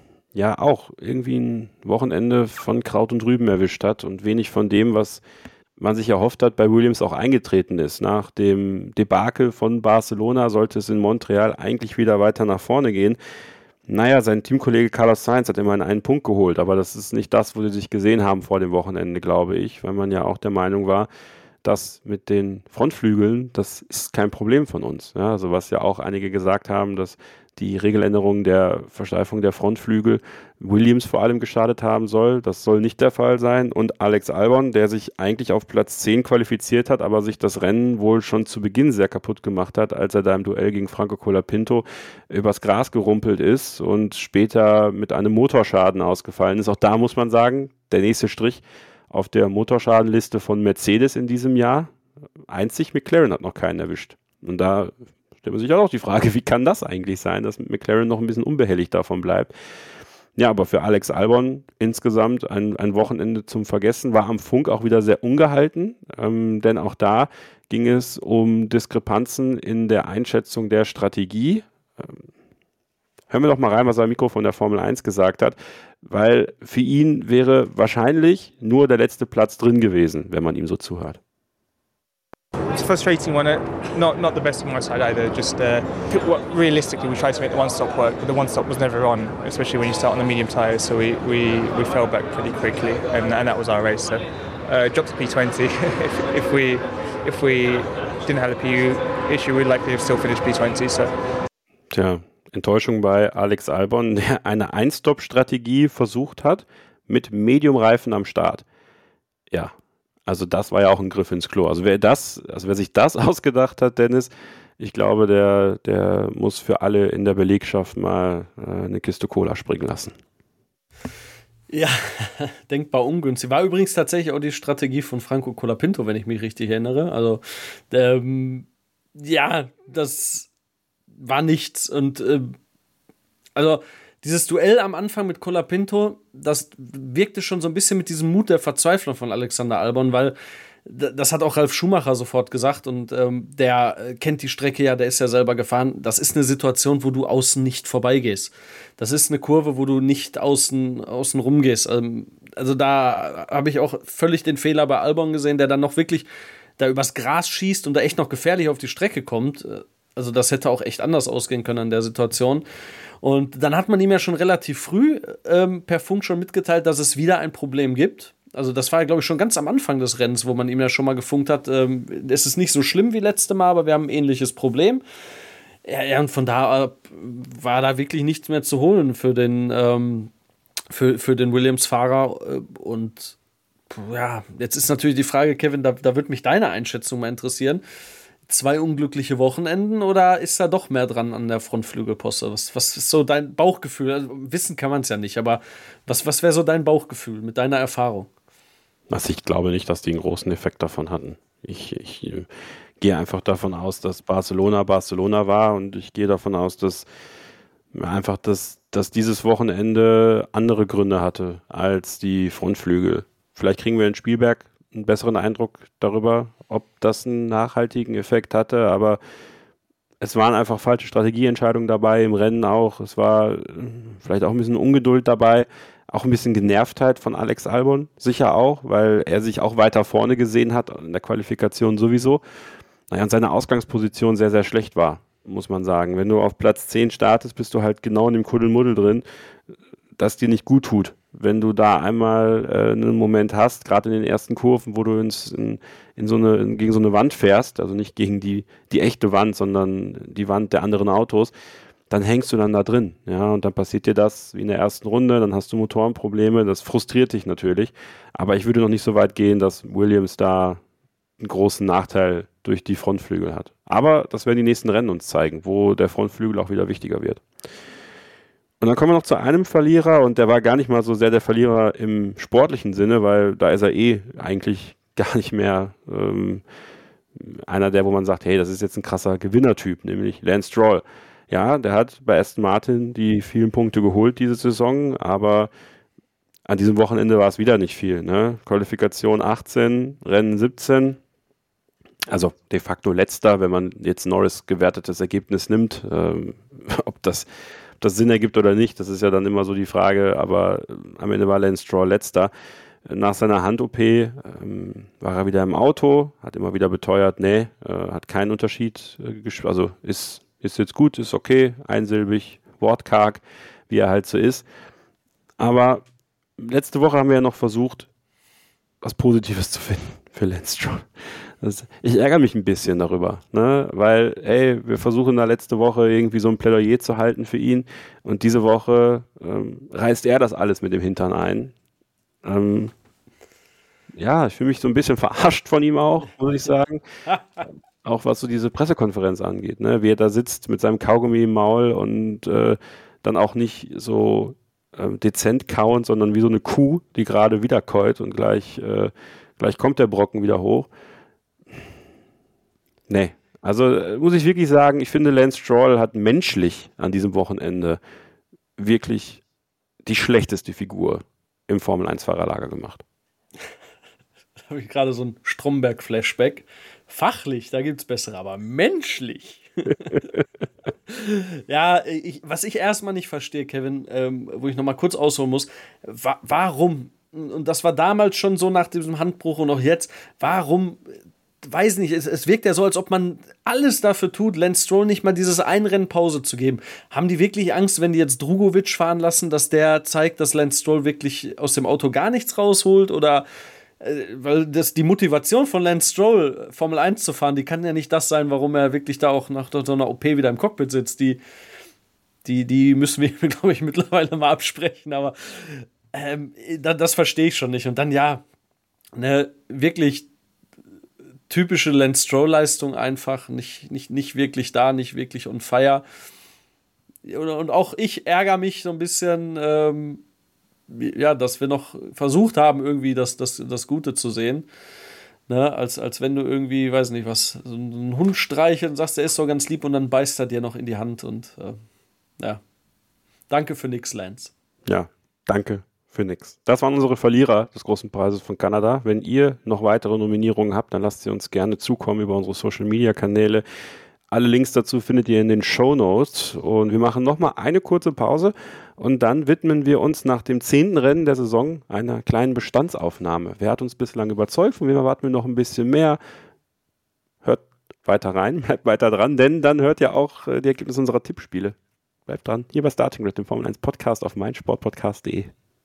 Speaker 2: ja auch irgendwie ein Wochenende von Kraut und Rüben erwischt hat und wenig von dem, was man sich erhofft hat, bei Williams auch eingetreten ist. Nach dem Debakel von Barcelona sollte es in Montreal eigentlich wieder weiter nach vorne gehen. Naja, sein Teamkollege Carlos Sainz hat immerhin einen Punkt geholt, aber das ist nicht das, wo sie sich gesehen haben vor dem Wochenende, glaube ich, weil man ja auch der Meinung war, dass mit den Frontflügeln, das ist kein Problem von uns. Ja, also was ja auch einige gesagt haben, dass die Regeländerung der Versteifung der Frontflügel Williams vor allem geschadet haben soll. Das soll nicht der Fall sein. Und Alex Albon, der sich eigentlich auf Platz zehn qualifiziert hat, aber sich das Rennen wohl schon zu Beginn sehr kaputt gemacht hat, als er da im Duell gegen Franco Colapinto übers Gras gerumpelt ist und später mit einem Motorschaden ausgefallen ist. Auch da muss man sagen, der nächste Strich auf der Motorschadenliste von Mercedes in diesem Jahr. Einzig McLaren hat noch keinen erwischt. Und da stellt man sich auch die Frage, wie kann das eigentlich sein, dass McLaren noch ein bisschen unbehelligt davon bleibt. Ja, aber für Alex Albon insgesamt ein, ein Wochenende zum Vergessen, war am Funk auch wieder sehr ungehalten, ähm, denn auch da ging es um Diskrepanzen in der Einschätzung der Strategie. Ähm, hören wir doch mal rein, was er am Mikro von der Formel eins gesagt hat, weil für ihn wäre wahrscheinlich nur der letzte Platz drin gewesen, wenn man ihm so zuhört.
Speaker 10: It's a frustrating one. Uh, not not the best on my side either. Just uh, realistically, we tried to make the one stop work, but the one stop was never on, especially when you start on the medium tyres. So we, we, we fell back pretty quickly, and, and that was our race. So uh, dropped to P twenty. if, if we if we didn't have the P U issue, we'd likely have still finished P twenty. So.
Speaker 2: Tja, Enttäuschung bei Alex Albon, der eine Ein-Stop-Strategie versucht hat mit Medium-Reifen am Start. Ja. Also das war ja auch ein Griff ins Klo. Also wer das, also wer sich das ausgedacht hat, Dennis, ich glaube, der, der muss für alle in der Belegschaft mal äh, eine Kiste Cola springen lassen.
Speaker 3: Ja, denkbar ungünstig. War übrigens tatsächlich auch die Strategie von Franco Colapinto, wenn ich mich richtig erinnere. Also ähm, ja, das war nichts. Und äh, also dieses Duell am Anfang mit Colapinto, das wirkte schon so ein bisschen mit diesem Mut der Verzweiflung von Alexander Albon, weil das hat auch Ralf Schumacher sofort gesagt und ähm, der kennt die Strecke ja, der ist ja selber gefahren. Das ist eine Situation, wo du außen nicht vorbeigehst. Das ist eine Kurve, wo du nicht außen, außen rumgehst. Ähm, also da habe ich auch völlig den Fehler bei Albon gesehen, der dann noch wirklich da übers Gras schießt und da echt noch gefährlich auf die Strecke kommt. Also das hätte auch echt anders ausgehen können in der Situation. Und dann hat man ihm ja schon relativ früh ähm, per Funk schon mitgeteilt, dass es wieder ein Problem gibt. Also das war ja, glaube ich, schon ganz am Anfang des Rennens, wo man ihm ja schon mal gefunkt hat, ähm, es ist nicht so schlimm wie letzte Mal, aber wir haben ein ähnliches Problem. Ja, ja, und von da ab war da wirklich nichts mehr zu holen für den, ähm, für, für den Williams-Fahrer. Und ja, jetzt ist natürlich die Frage, Kevin, da, da würde mich deine Einschätzung mal interessieren. Zwei unglückliche Wochenenden oder ist da doch mehr dran an der Frontflügelposte? Was, was ist so dein Bauchgefühl? Also, wissen kann man es ja nicht, aber was, was wäre so dein Bauchgefühl mit deiner Erfahrung?
Speaker 2: Also ich glaube nicht, dass die einen großen Effekt davon hatten. Ich, ich äh, gehe einfach davon aus, dass Barcelona Barcelona war und ich gehe davon aus, dass einfach das, dass dieses Wochenende andere Gründe hatte als die Frontflügel. Vielleicht kriegen wir in Spielberg einen besseren Eindruck darüber, ob das einen nachhaltigen Effekt hatte, aber es waren einfach falsche Strategieentscheidungen dabei, im Rennen auch. Es war vielleicht auch ein bisschen Ungeduld dabei, auch ein bisschen Genervtheit von Alex Albon, sicher auch, weil er sich auch weiter vorne gesehen hat, in der Qualifikation sowieso. Naja, und seine Ausgangsposition sehr, sehr schlecht war, muss man sagen. Wenn du auf Platz zehn startest, bist du halt genau in dem Kuddelmuddel drin, das dir nicht gut tut. Wenn du da einmal äh, einen Moment hast, gerade in den ersten Kurven, wo du ins, in, in so eine, in, gegen so eine Wand fährst, also nicht gegen die, die echte Wand, sondern die Wand der anderen Autos, dann hängst du dann da drin. Ja, und dann passiert dir das wie in der ersten Runde, dann hast du Motorenprobleme, das frustriert dich natürlich. Aber ich würde noch nicht so weit gehen, dass Williams da einen großen Nachteil durch die Frontflügel hat. Aber das werden die nächsten Rennen uns zeigen, wo der Frontflügel auch wieder wichtiger wird. Und dann kommen wir noch zu einem Verlierer und der war gar nicht mal so sehr der Verlierer im sportlichen Sinne, weil da ist er eh eigentlich gar nicht mehr ähm, einer der, wo man sagt, hey, das ist jetzt ein krasser Gewinnertyp, nämlich Lance Stroll. Ja, der hat bei Aston Martin die vielen Punkte geholt diese Saison, aber an diesem Wochenende war es wieder nicht viel. Ne? Qualifikation achtzehn, Rennen siebzehn, also de facto letzter, wenn man jetzt Norris gewertetes Ergebnis nimmt, ähm, ob das, ob das Sinn ergibt oder nicht, das ist ja dann immer so die Frage, aber am Ende war Lance Stroll letzter. Nach seiner Hand-O P ähm, war er wieder im Auto, hat immer wieder beteuert, nee, äh, hat keinen Unterschied, äh, gesp- also ist, ist jetzt gut, ist okay, einsilbig, wortkarg, wie er halt so ist. Aber letzte Woche haben wir ja noch versucht, was Positives zu finden für Lance Stroll. Das, ich ärgere mich ein bisschen darüber, ne? Weil, ey, wir versuchen da letzte Woche irgendwie so ein Plädoyer zu halten für ihn und diese Woche ähm, reißt er das alles mit dem Hintern ein. Ähm, ja, ich fühle mich so ein bisschen verarscht von ihm auch, muss ich sagen. Auch was so diese Pressekonferenz angeht, ne? Wie er da sitzt mit seinem Kaugummi im Maul und äh, dann auch nicht so äh, dezent kauen, sondern wie so eine Kuh, die gerade wieder käut und gleich, äh, gleich kommt der Brocken wieder hoch. Nee, also äh, muss ich wirklich sagen, ich finde, Lance Stroll hat menschlich an diesem Wochenende wirklich die schlechteste Figur im Formel eins Fahrerlager gemacht.
Speaker 3: Da habe ich gerade so ein Stromberg-Flashback. Fachlich, da gibt es bessere, aber menschlich. Ja, ich, was ich erstmal nicht verstehe, Kevin, ähm, wo ich nochmal kurz ausholen muss, wa- warum, und das war damals schon so nach diesem Handbruch und auch jetzt, warum, weiß nicht, es, es wirkt ja so, als ob man alles dafür tut, Lance Stroll nicht mal dieses Einrennen Pause zu geben. Haben die wirklich Angst, wenn die jetzt Drugovic fahren lassen, dass der zeigt, dass Lance Stroll wirklich aus dem Auto gar nichts rausholt? Oder weil das die Motivation von Lance Stroll, Formel eins zu fahren, die kann ja nicht das sein, warum er wirklich da auch nach so einer O P wieder im Cockpit sitzt. Die, die, die müssen wir, glaube ich, mittlerweile mal absprechen, aber ähm, das verstehe ich schon nicht. Und dann, ja, eine wirklich typische Lance Stroll-Leistung einfach, nicht, nicht, nicht wirklich da, nicht wirklich on fire. Und, und auch ich ärgere mich so ein bisschen, ähm, ja, dass wir noch versucht haben, irgendwie das, das, das Gute zu sehen. Ne? Als, als wenn du irgendwie, weiß nicht was, so einen Hund streichelst und sagst, der ist so ganz lieb und dann beißt er dir noch in die Hand und äh, ja. Danke für nix, Lance.
Speaker 2: Ja, danke für nix. Das waren unsere Verlierer des großen Preises von Kanada. Wenn ihr noch weitere Nominierungen habt, dann lasst sie uns gerne zukommen über unsere Social-Media-Kanäle. Alle Links dazu findet ihr in den Shownotes und wir machen nochmal eine kurze Pause und dann widmen wir uns nach dem zehnten Rennen der Saison einer kleinen Bestandsaufnahme. Wer hat uns bislang überzeugt? Von wem erwarten wir noch ein bisschen mehr? Hört weiter rein, bleibt weiter dran, denn dann hört ihr auch die Ergebnisse unserer Tippspiele. Bleibt dran, hier bei Starting Grid, dem Formel eins Podcast auf meinsportpodcast punkt de.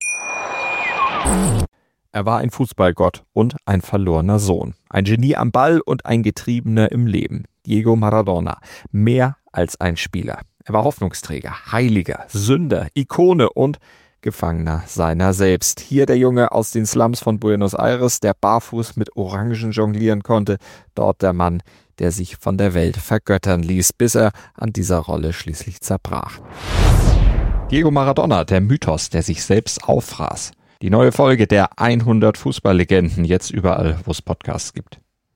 Speaker 8: Er war ein Fußballgott und ein verlorener Sohn. Ein Genie am Ball und ein Getriebener im Leben. Diego Maradona. Mehr als ein Spieler. Er war Hoffnungsträger, Heiliger, Sünder, Ikone und Gefangener seiner selbst. Hier der Junge aus den Slums von Buenos Aires, der barfuß mit Orangen jonglieren konnte. Dort der Mann, der sich von der Welt vergöttern ließ, bis er an dieser Rolle schließlich zerbrach. Diego Maradona, der Mythos, der sich selbst auffraß. Die neue Folge der hundert Fußballlegenden, jetzt überall, wo es Podcasts gibt.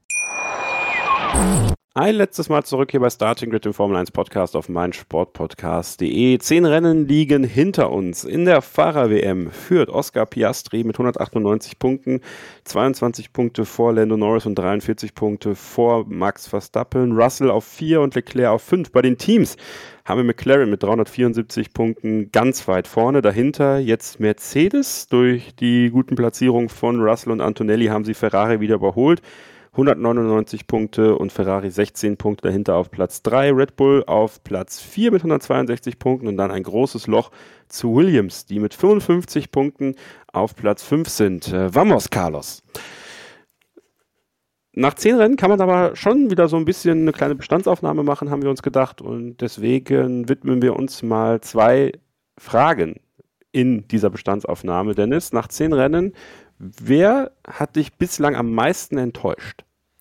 Speaker 2: Ein letztes Mal zurück hier bei Starting Grid, dem Formel eins Podcast auf meinsportpodcast punkt de. Zehn Rennen liegen hinter uns. In der Fahrer-W M führt Oscar Piastri mit hundertachtundneunzig Punkten, zweiundzwanzig Punkte vor Lando Norris und dreiundvierzig Punkte vor Max Verstappen. Russell auf vier und Leclerc auf fünf. Bei den Teams haben wir McLaren mit dreihundertvierundsiebzig Punkten ganz weit vorne. Dahinter jetzt Mercedes. Durch die guten Platzierungen von Russell und Antonelli haben sie Ferrari wieder überholt. hundertneunundneunzig Punkte und Ferrari sechzehn Punkte dahinter auf Platz drei. Red Bull auf Platz vier mit hundertzweiundsechzig Punkten und dann ein großes Loch zu Williams, die mit fünfundfünfzig Punkten auf Platz fünf sind. Äh, vamos, Carlos! Nach zehn Rennen kann man aber schon wieder so ein bisschen eine kleine Bestandsaufnahme machen, haben wir uns gedacht. Und deswegen widmen wir uns mal zwei Fragen in dieser Bestandsaufnahme. Dennis, nach zehn Rennen, wer hat dich bislang am meisten enttäuscht?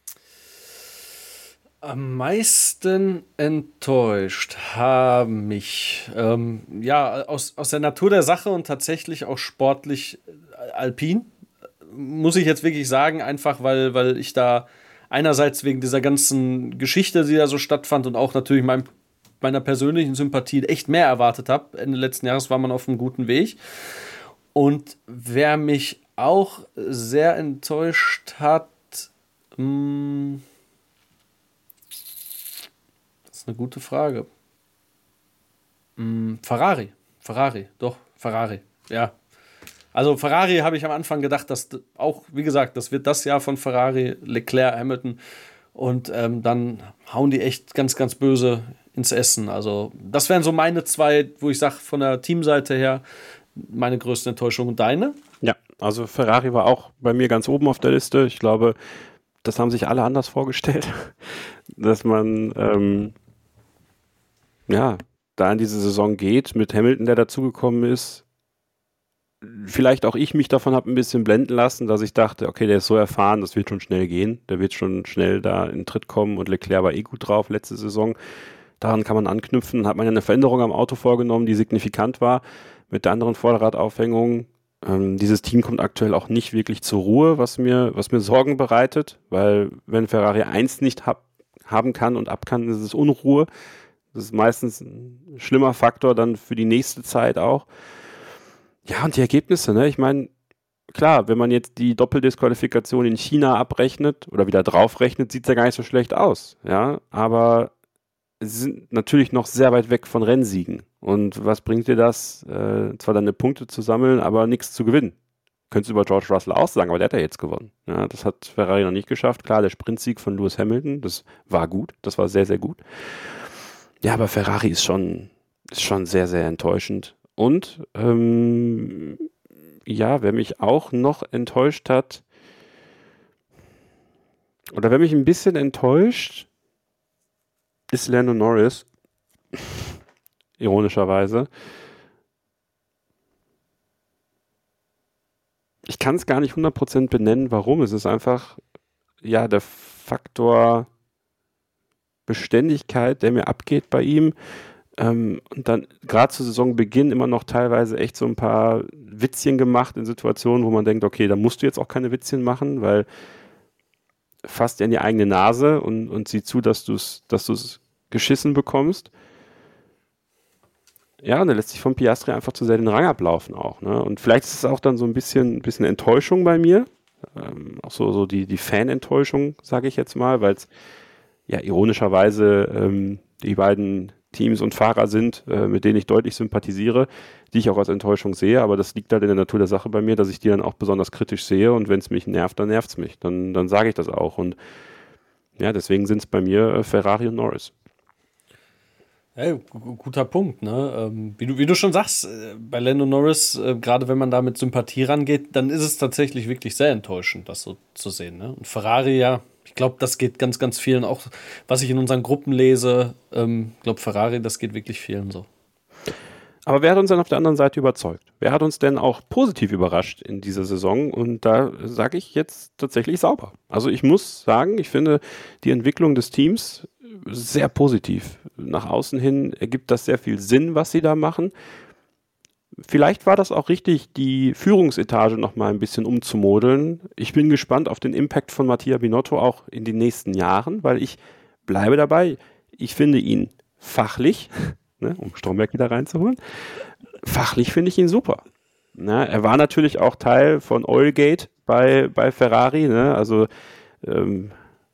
Speaker 3: Am meisten enttäuscht haben mich, ähm, ja, aus, aus der Natur der Sache und tatsächlich auch sportlich Alpin. Muss ich jetzt wirklich sagen, einfach weil, weil ich da einerseits wegen dieser ganzen Geschichte, die da so stattfand und auch natürlich mein, meiner persönlichen Sympathie echt mehr erwartet habe. Ende letzten Jahres war man auf einem guten Weg. Und wer mich auch sehr enttäuscht hat, mh, das ist eine gute Frage. Mh, Ferrari. Ferrari, doch, Ferrari, ja. Also Ferrari habe ich am Anfang gedacht, dass auch, wie gesagt, das wird das Jahr von Ferrari, Leclerc, Hamilton und ähm, dann hauen die echt ganz, ganz böse ins Essen. Also das wären so meine zwei, wo ich sage, von der Teamseite her, meine größte Enttäuschung. Und deine?
Speaker 2: Ja, also Ferrari war auch bei mir ganz oben auf der Liste. Ich glaube, das haben sich alle anders vorgestellt, dass man ähm, ja da in diese Saison geht mit Hamilton, der dazugekommen ist. Vielleicht auch ich mich davon habe ein bisschen blenden lassen, dass ich dachte, okay, der ist so erfahren, das wird schon schnell gehen. Der wird schon schnell da in den Tritt kommen und Leclerc war eh gut drauf letzte Saison. Daran kann man anknüpfen. Hat man ja eine Veränderung am Auto vorgenommen, die signifikant war mit der anderen Vorderradaufhängung. Ähm, dieses Team kommt aktuell auch nicht wirklich zur Ruhe, was mir, was mir Sorgen bereitet, weil wenn Ferrari eins nicht hab, haben kann und ab kann, ist es Unruhe. Das ist meistens ein schlimmer Faktor dann für die nächste Zeit auch. Ja, und die Ergebnisse, ne? Ich meine, klar, wenn man jetzt die Doppeldisqualifikation in China abrechnet oder wieder draufrechnet, sieht es ja gar nicht so schlecht aus, ja, aber sie sind natürlich noch sehr weit weg von Rennsiegen. Und was bringt dir das? Äh, zwar deine Punkte zu sammeln, aber nichts zu gewinnen. Könntest du über George Russell auch sagen, aber der hat ja jetzt gewonnen. Ja, das hat Ferrari noch nicht geschafft. Klar, der Sprintsieg von Lewis Hamilton, das war gut, das war sehr, sehr gut. Ja, aber Ferrari ist schon, ist schon sehr, sehr enttäuschend. Und ähm, ja, wer mich auch noch enttäuscht hat, oder wer mich ein bisschen enttäuscht, ist Lando Norris. Ironischerweise. Ich kann es gar nicht hundert Prozent benennen, warum. Es ist einfach, ja, der Faktor Beständigkeit, der mir abgeht bei ihm. Ähm, und dann gerade zu Saisonbeginn immer noch teilweise echt so ein paar Witzchen gemacht in Situationen, wo man denkt, okay, da musst du jetzt auch keine Witzchen machen, weil fasst dir in die eigene Nase und, und sieh zu, dass du es dass du's geschissen bekommst. Ja, und dann lässt sich von Piastri einfach zu sehr den Rang ablaufen auch. Ne? Und vielleicht ist es auch dann so ein bisschen, ein bisschen Enttäuschung bei mir. Ähm, auch so, so die, die Fan-Enttäuschung, sage ich jetzt mal, weil es ja ironischerweise ähm, die beiden Teams und Fahrer sind, äh, mit denen ich deutlich sympathisiere, die ich auch als Enttäuschung sehe, aber das liegt halt in der Natur der Sache bei mir, dass ich die dann auch besonders kritisch sehe und wenn es mich nervt, dann nervt es mich. Dann, dann sage ich das auch und ja, deswegen sind es bei mir äh, Ferrari und Norris.
Speaker 3: Hey, guter Punkt, ne? Ähm, wie du, wie du schon sagst, äh, bei Lando Norris, äh, gerade wenn man da mit Sympathie rangeht, dann ist es tatsächlich wirklich sehr enttäuschend, das so zu sehen, ne? Und Ferrari, ja, ich glaube, das geht ganz, ganz vielen auch, was ich in unseren Gruppen lese, ich ähm, glaube, Ferrari, das geht wirklich vielen so.
Speaker 2: Aber wer hat uns denn auf der anderen Seite überzeugt? Wer hat uns denn auch positiv überrascht in dieser Saison? Und da sage ich jetzt tatsächlich Sauber. Also ich muss sagen, ich finde die Entwicklung des Teams sehr positiv. Nach außen hin ergibt das sehr viel Sinn, was sie da machen. Vielleicht war das auch richtig, die Führungsetage noch mal ein bisschen umzumodeln. Ich bin gespannt auf den Impact von Mattia Binotto auch in den nächsten Jahren, weil ich bleibe dabei. Ich finde ihn fachlich, ne, um Stromberg wieder reinzuholen, fachlich finde ich ihn super. Ne, er war natürlich auch Teil von Oilgate bei, bei Ferrari. Ne, also ähm,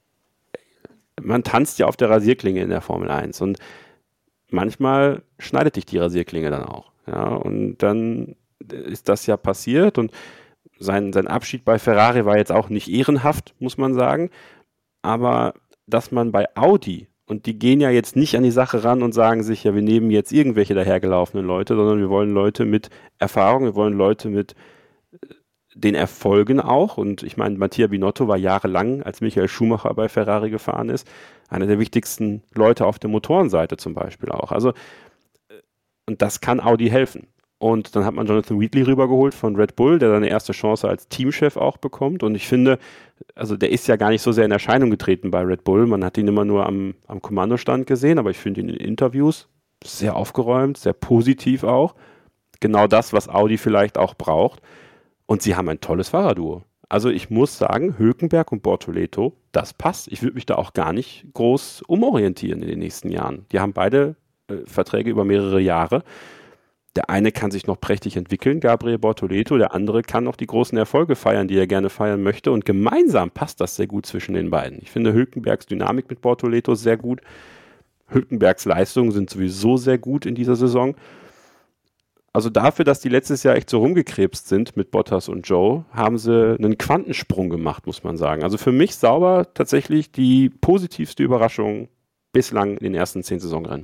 Speaker 2: man tanzt ja auf der Rasierklinge in der Formel eins und manchmal schneidet dich die Rasierklinge dann auch. Ja, und dann ist das ja passiert und sein, sein Abschied bei Ferrari war jetzt auch nicht ehrenhaft, muss man sagen, aber dass man bei Audi, und die gehen ja jetzt nicht an die Sache ran und sagen sich, ja, wir nehmen jetzt irgendwelche dahergelaufenen Leute, sondern wir wollen Leute mit Erfahrung, wir wollen Leute mit den Erfolgen auch, und ich meine, Mattia Binotto war jahrelang, als Michael Schumacher bei Ferrari gefahren ist, einer der wichtigsten Leute auf der Motorenseite zum Beispiel auch, also und das kann Audi helfen. Und dann hat man Jonathan Wheatley rübergeholt von Red Bull, der seine erste Chance als Teamchef auch bekommt. Und ich finde, also der ist ja gar nicht so sehr in Erscheinung getreten bei Red Bull. Man hat ihn immer nur am, am Kommandostand gesehen, aber ich finde ihn in Interviews sehr aufgeräumt, sehr positiv auch. Genau das, was Audi vielleicht auch braucht. Und sie haben ein tolles Fahrerduo. Also ich muss sagen, Hülkenberg und Bortoleto, das passt. Ich würde mich da auch gar nicht groß umorientieren in den nächsten Jahren. Die haben beide äh, Verträge über mehrere Jahre. Der eine kann sich noch prächtig entwickeln, Gabriel Bortoleto, der andere kann noch die großen Erfolge feiern, die er gerne feiern möchte, und gemeinsam passt das sehr gut zwischen den beiden. Ich finde Hülkenbergs Dynamik mit Bortoleto sehr gut. Hülkenbergs Leistungen sind sowieso sehr gut in dieser Saison. Also dafür, dass die letztes Jahr echt so rumgekrebst sind mit Bottas und Joe, haben sie einen Quantensprung gemacht, muss man sagen. Also für mich Sauber tatsächlich die positivste Überraschung bislang in den ersten zehn Saisonrennen.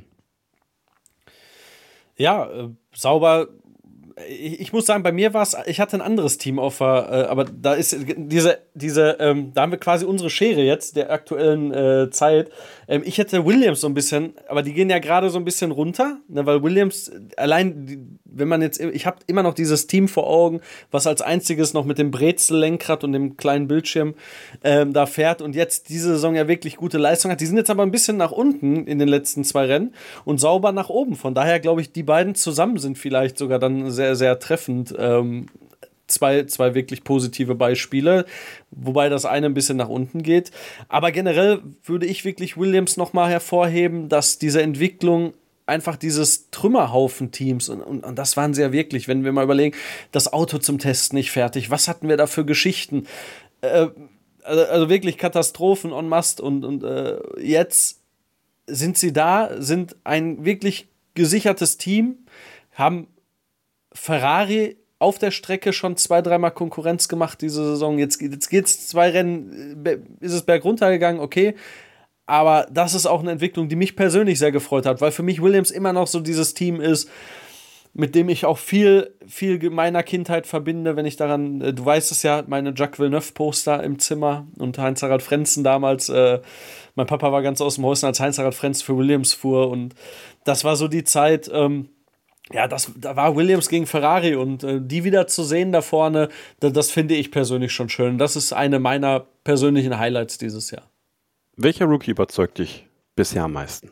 Speaker 3: Ja, äh, Sauber. Ich, ich muss sagen, bei mir war es, ich hatte ein anderes Teamoffer, äh, aber da ist diese, diese, ähm, da haben wir quasi unsere Schere jetzt der aktuellen äh, Zeit. Ähm, ich hätte Williams so ein bisschen, aber die gehen ja gerade so ein bisschen runter, ne, weil Williams allein, die, wenn man jetzt, ich habe immer noch dieses Team vor Augen, was als einziges noch mit dem Brezel-Lenkrad und dem kleinen Bildschirm ähm, da fährt und jetzt diese Saison ja wirklich gute Leistung hat. Die sind jetzt aber ein bisschen nach unten in den letzten zwei Rennen und Sauber nach oben. Von daher glaube ich, die beiden zusammen sind vielleicht sogar dann sehr, sehr treffend. Ähm, zwei, zwei wirklich positive Beispiele, wobei das eine ein bisschen nach unten geht. Aber generell würde ich wirklich Williams nochmal hervorheben, dass diese Entwicklung einfach dieses Trümmerhaufen-Teams, und, und, und das waren sie ja wirklich, wenn wir mal überlegen, das Auto zum Test nicht fertig, was hatten wir da für Geschichten? Äh, also, also wirklich Katastrophen en masse und, und äh, jetzt sind sie da, sind ein wirklich gesichertes Team, haben Ferrari auf der Strecke schon zwei, dreimal Konkurrenz gemacht diese Saison. Jetzt, jetzt geht es zwei Rennen, ist es bergunter gegangen, okay. Aber das ist auch eine Entwicklung, die mich persönlich sehr gefreut hat, weil für mich Williams immer noch so dieses Team ist, mit dem ich auch viel, viel meiner Kindheit verbinde, wenn ich daran, du weißt es ja, meine Jacques Villeneuve-Poster im Zimmer und Heinz-Harald Frentzen damals, äh, mein Papa war ganz aus dem Häuschen, als Heinz-Harald Frenz für Williams fuhr, und das war so die Zeit, ähm, ja, das, da war Williams gegen Ferrari, und äh, die wieder zu sehen da vorne, da, das finde ich persönlich schon schön. Das ist eine meiner persönlichen Highlights dieses Jahr.
Speaker 2: Welcher Rookie überzeugt dich bisher am meisten?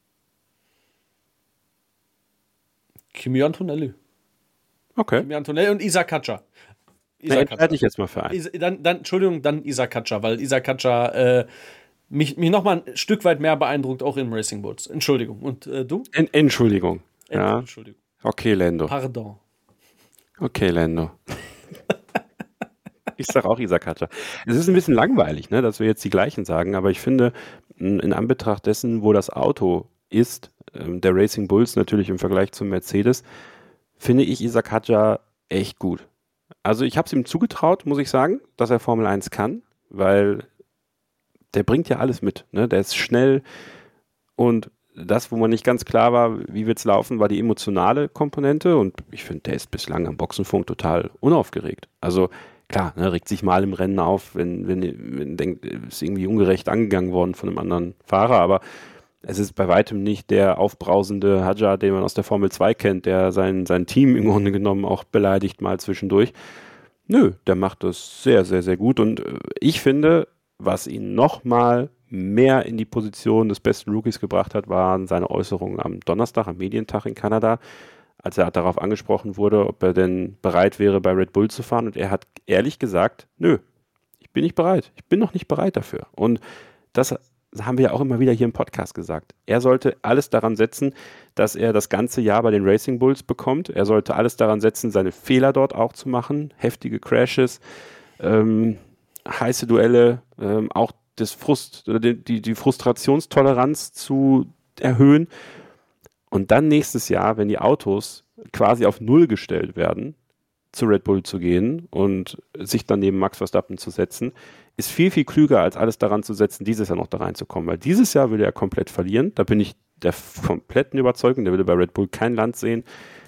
Speaker 3: Kimi Antonelli.
Speaker 2: Okay.
Speaker 3: Kimi Antonelli und Isa Katja.
Speaker 2: Isa Na, entscheide ich jetzt mal für einen.
Speaker 3: Isa, dann, dann, Entschuldigung, dann Isa Katja, weil Isa Katja äh, mich, mich nochmal ein Stück weit mehr beeindruckt, auch im Racing Bulls. Entschuldigung. Und äh, du?
Speaker 2: En- Entschuldigung. Ja.
Speaker 3: Entschuldigung.
Speaker 2: Okay, Lando.
Speaker 3: Pardon.
Speaker 2: Okay, Lando. Ich sage auch Isa Katja. Es ist ein bisschen langweilig, ne, dass wir jetzt die gleichen sagen, aber ich finde, in Anbetracht dessen, wo das Auto ist, der Racing Bulls natürlich im Vergleich zum Mercedes, finde ich Isa Katja echt gut. Also ich habe es ihm zugetraut, muss ich sagen, dass er Formel eins kann, weil der bringt ja alles mit. Ne? Der ist schnell, und das, wo man nicht ganz klar war, wie wird es laufen, war die emotionale Komponente, und ich finde, der ist bislang am Boxenfunk total unaufgeregt. Also klar, ne, regt sich mal im Rennen auf, wenn, wenn, wenn denkt, ist irgendwie ungerecht angegangen worden von einem anderen Fahrer, aber es ist bei weitem nicht der aufbrausende Hadjar, den man aus der Formel zwei kennt, der sein, sein Team im Grunde genommen auch beleidigt mal zwischendurch. Nö, der macht das sehr, sehr, sehr gut, und ich finde, was ihn nochmal mehr in die Position des besten Rookies gebracht hat, waren seine Äußerungen am Donnerstag, am Medientag in Kanada, als er darauf angesprochen wurde, ob er denn bereit wäre, bei Red Bull zu fahren. Und er hat ehrlich gesagt, nö, ich bin nicht bereit. Ich bin noch nicht bereit dafür. Und das haben wir ja auch immer wieder hier im Podcast gesagt. Er sollte alles daran setzen, dass er das ganze Jahr bei den Racing Bulls bekommt. Er sollte alles daran setzen, seine Fehler dort auch zu machen. Heftige Crashes, ähm, heiße Duelle, ähm, auch das Frust, oder die, die, die Frustrationstoleranz zu erhöhen. Und dann nächstes Jahr, wenn die Autos quasi auf Null gestellt werden, zu Red Bull zu gehen und sich dann neben Max Verstappen zu setzen, ist viel, viel klüger, als alles daran zu setzen, dieses Jahr noch da reinzukommen. Weil dieses Jahr würde er komplett verlieren. Da bin ich der kompletten Überzeugung, der würde bei Red Bull kein Land sehen.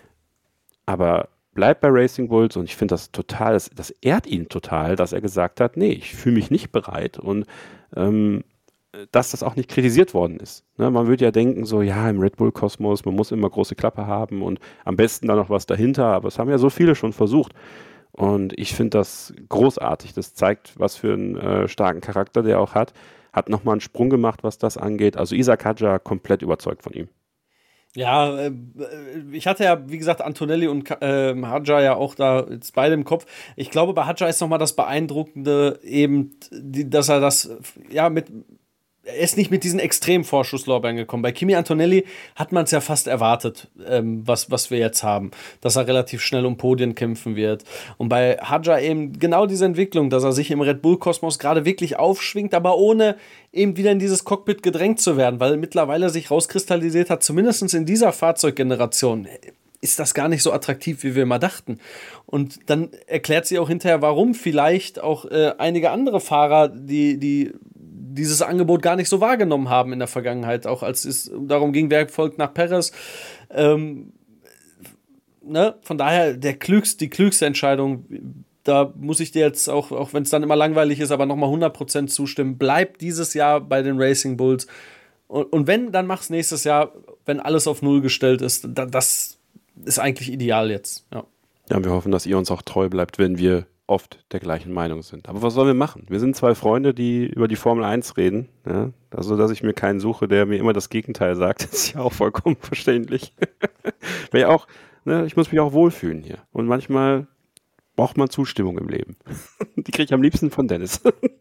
Speaker 2: Aber bleibt bei Racing Bulls, und ich finde das total, das, das ehrt ihn total, dass er gesagt hat, nee, ich fühle mich nicht bereit, und ähm, dass das auch nicht kritisiert worden ist. Ne, man würde ja denken, so, ja, im Red Bull-Kosmos, man muss immer große Klappe haben und am besten da noch was dahinter, aber es haben ja so viele schon versucht. Und ich finde das großartig. Das zeigt, was für einen äh, starken Charakter der auch hat. Hat nochmal einen Sprung gemacht, was das angeht. Also Isa Katja komplett überzeugt von ihm.
Speaker 3: Ja, äh, ich hatte ja, wie gesagt, Antonelli und äh, Hadjar ja auch da jetzt beide im Kopf. Ich glaube, bei Hadjar ist nochmal das Beeindruckende eben, die, dass er das, ja, mit, er ist nicht mit diesen extremen Vorschusslorbeeren gekommen. Bei Kimi Antonelli hat man es ja fast erwartet, ähm, was, was wir jetzt haben, dass er relativ schnell um Podien kämpfen wird. Und bei Hadjar eben genau diese Entwicklung, dass er sich im Red Bull-Kosmos gerade wirklich aufschwingt, aber ohne eben wieder in dieses Cockpit gedrängt zu werden, weil mittlerweile sich rauskristallisiert hat, zumindest in dieser Fahrzeuggeneration, ist das gar nicht so attraktiv, wie wir immer dachten. Und dann erklärt sie auch hinterher, warum vielleicht auch äh, einige andere Fahrer, die, die dieses Angebot gar nicht so wahrgenommen haben in der Vergangenheit, auch als es darum ging, wer folgt nach Perez. Ähm, ne? Von daher der klügst, die klügste Entscheidung, da muss ich dir jetzt auch, auch wenn es dann immer langweilig ist, aber nochmal hundert Prozent zustimmen, bleib dieses Jahr bei den Racing Bulls. Und, und wenn, dann mach's nächstes Jahr, wenn alles auf Null gestellt ist. Da, das ist eigentlich ideal jetzt. Ja.
Speaker 2: Ja, wir hoffen, dass ihr uns auch treu bleibt, wenn wir oft der gleichen Meinung sind. Aber was sollen wir machen? Wir sind zwei Freunde, die über die Formel eins reden. Ja? Also, dass ich mir keinen suche, der mir immer das Gegenteil sagt, ist ja auch vollkommen verständlich. Weil auch, ne, ich muss mich auch wohlfühlen hier. Und manchmal braucht man Zustimmung im Leben. Die kriege ich am liebsten von Dennis.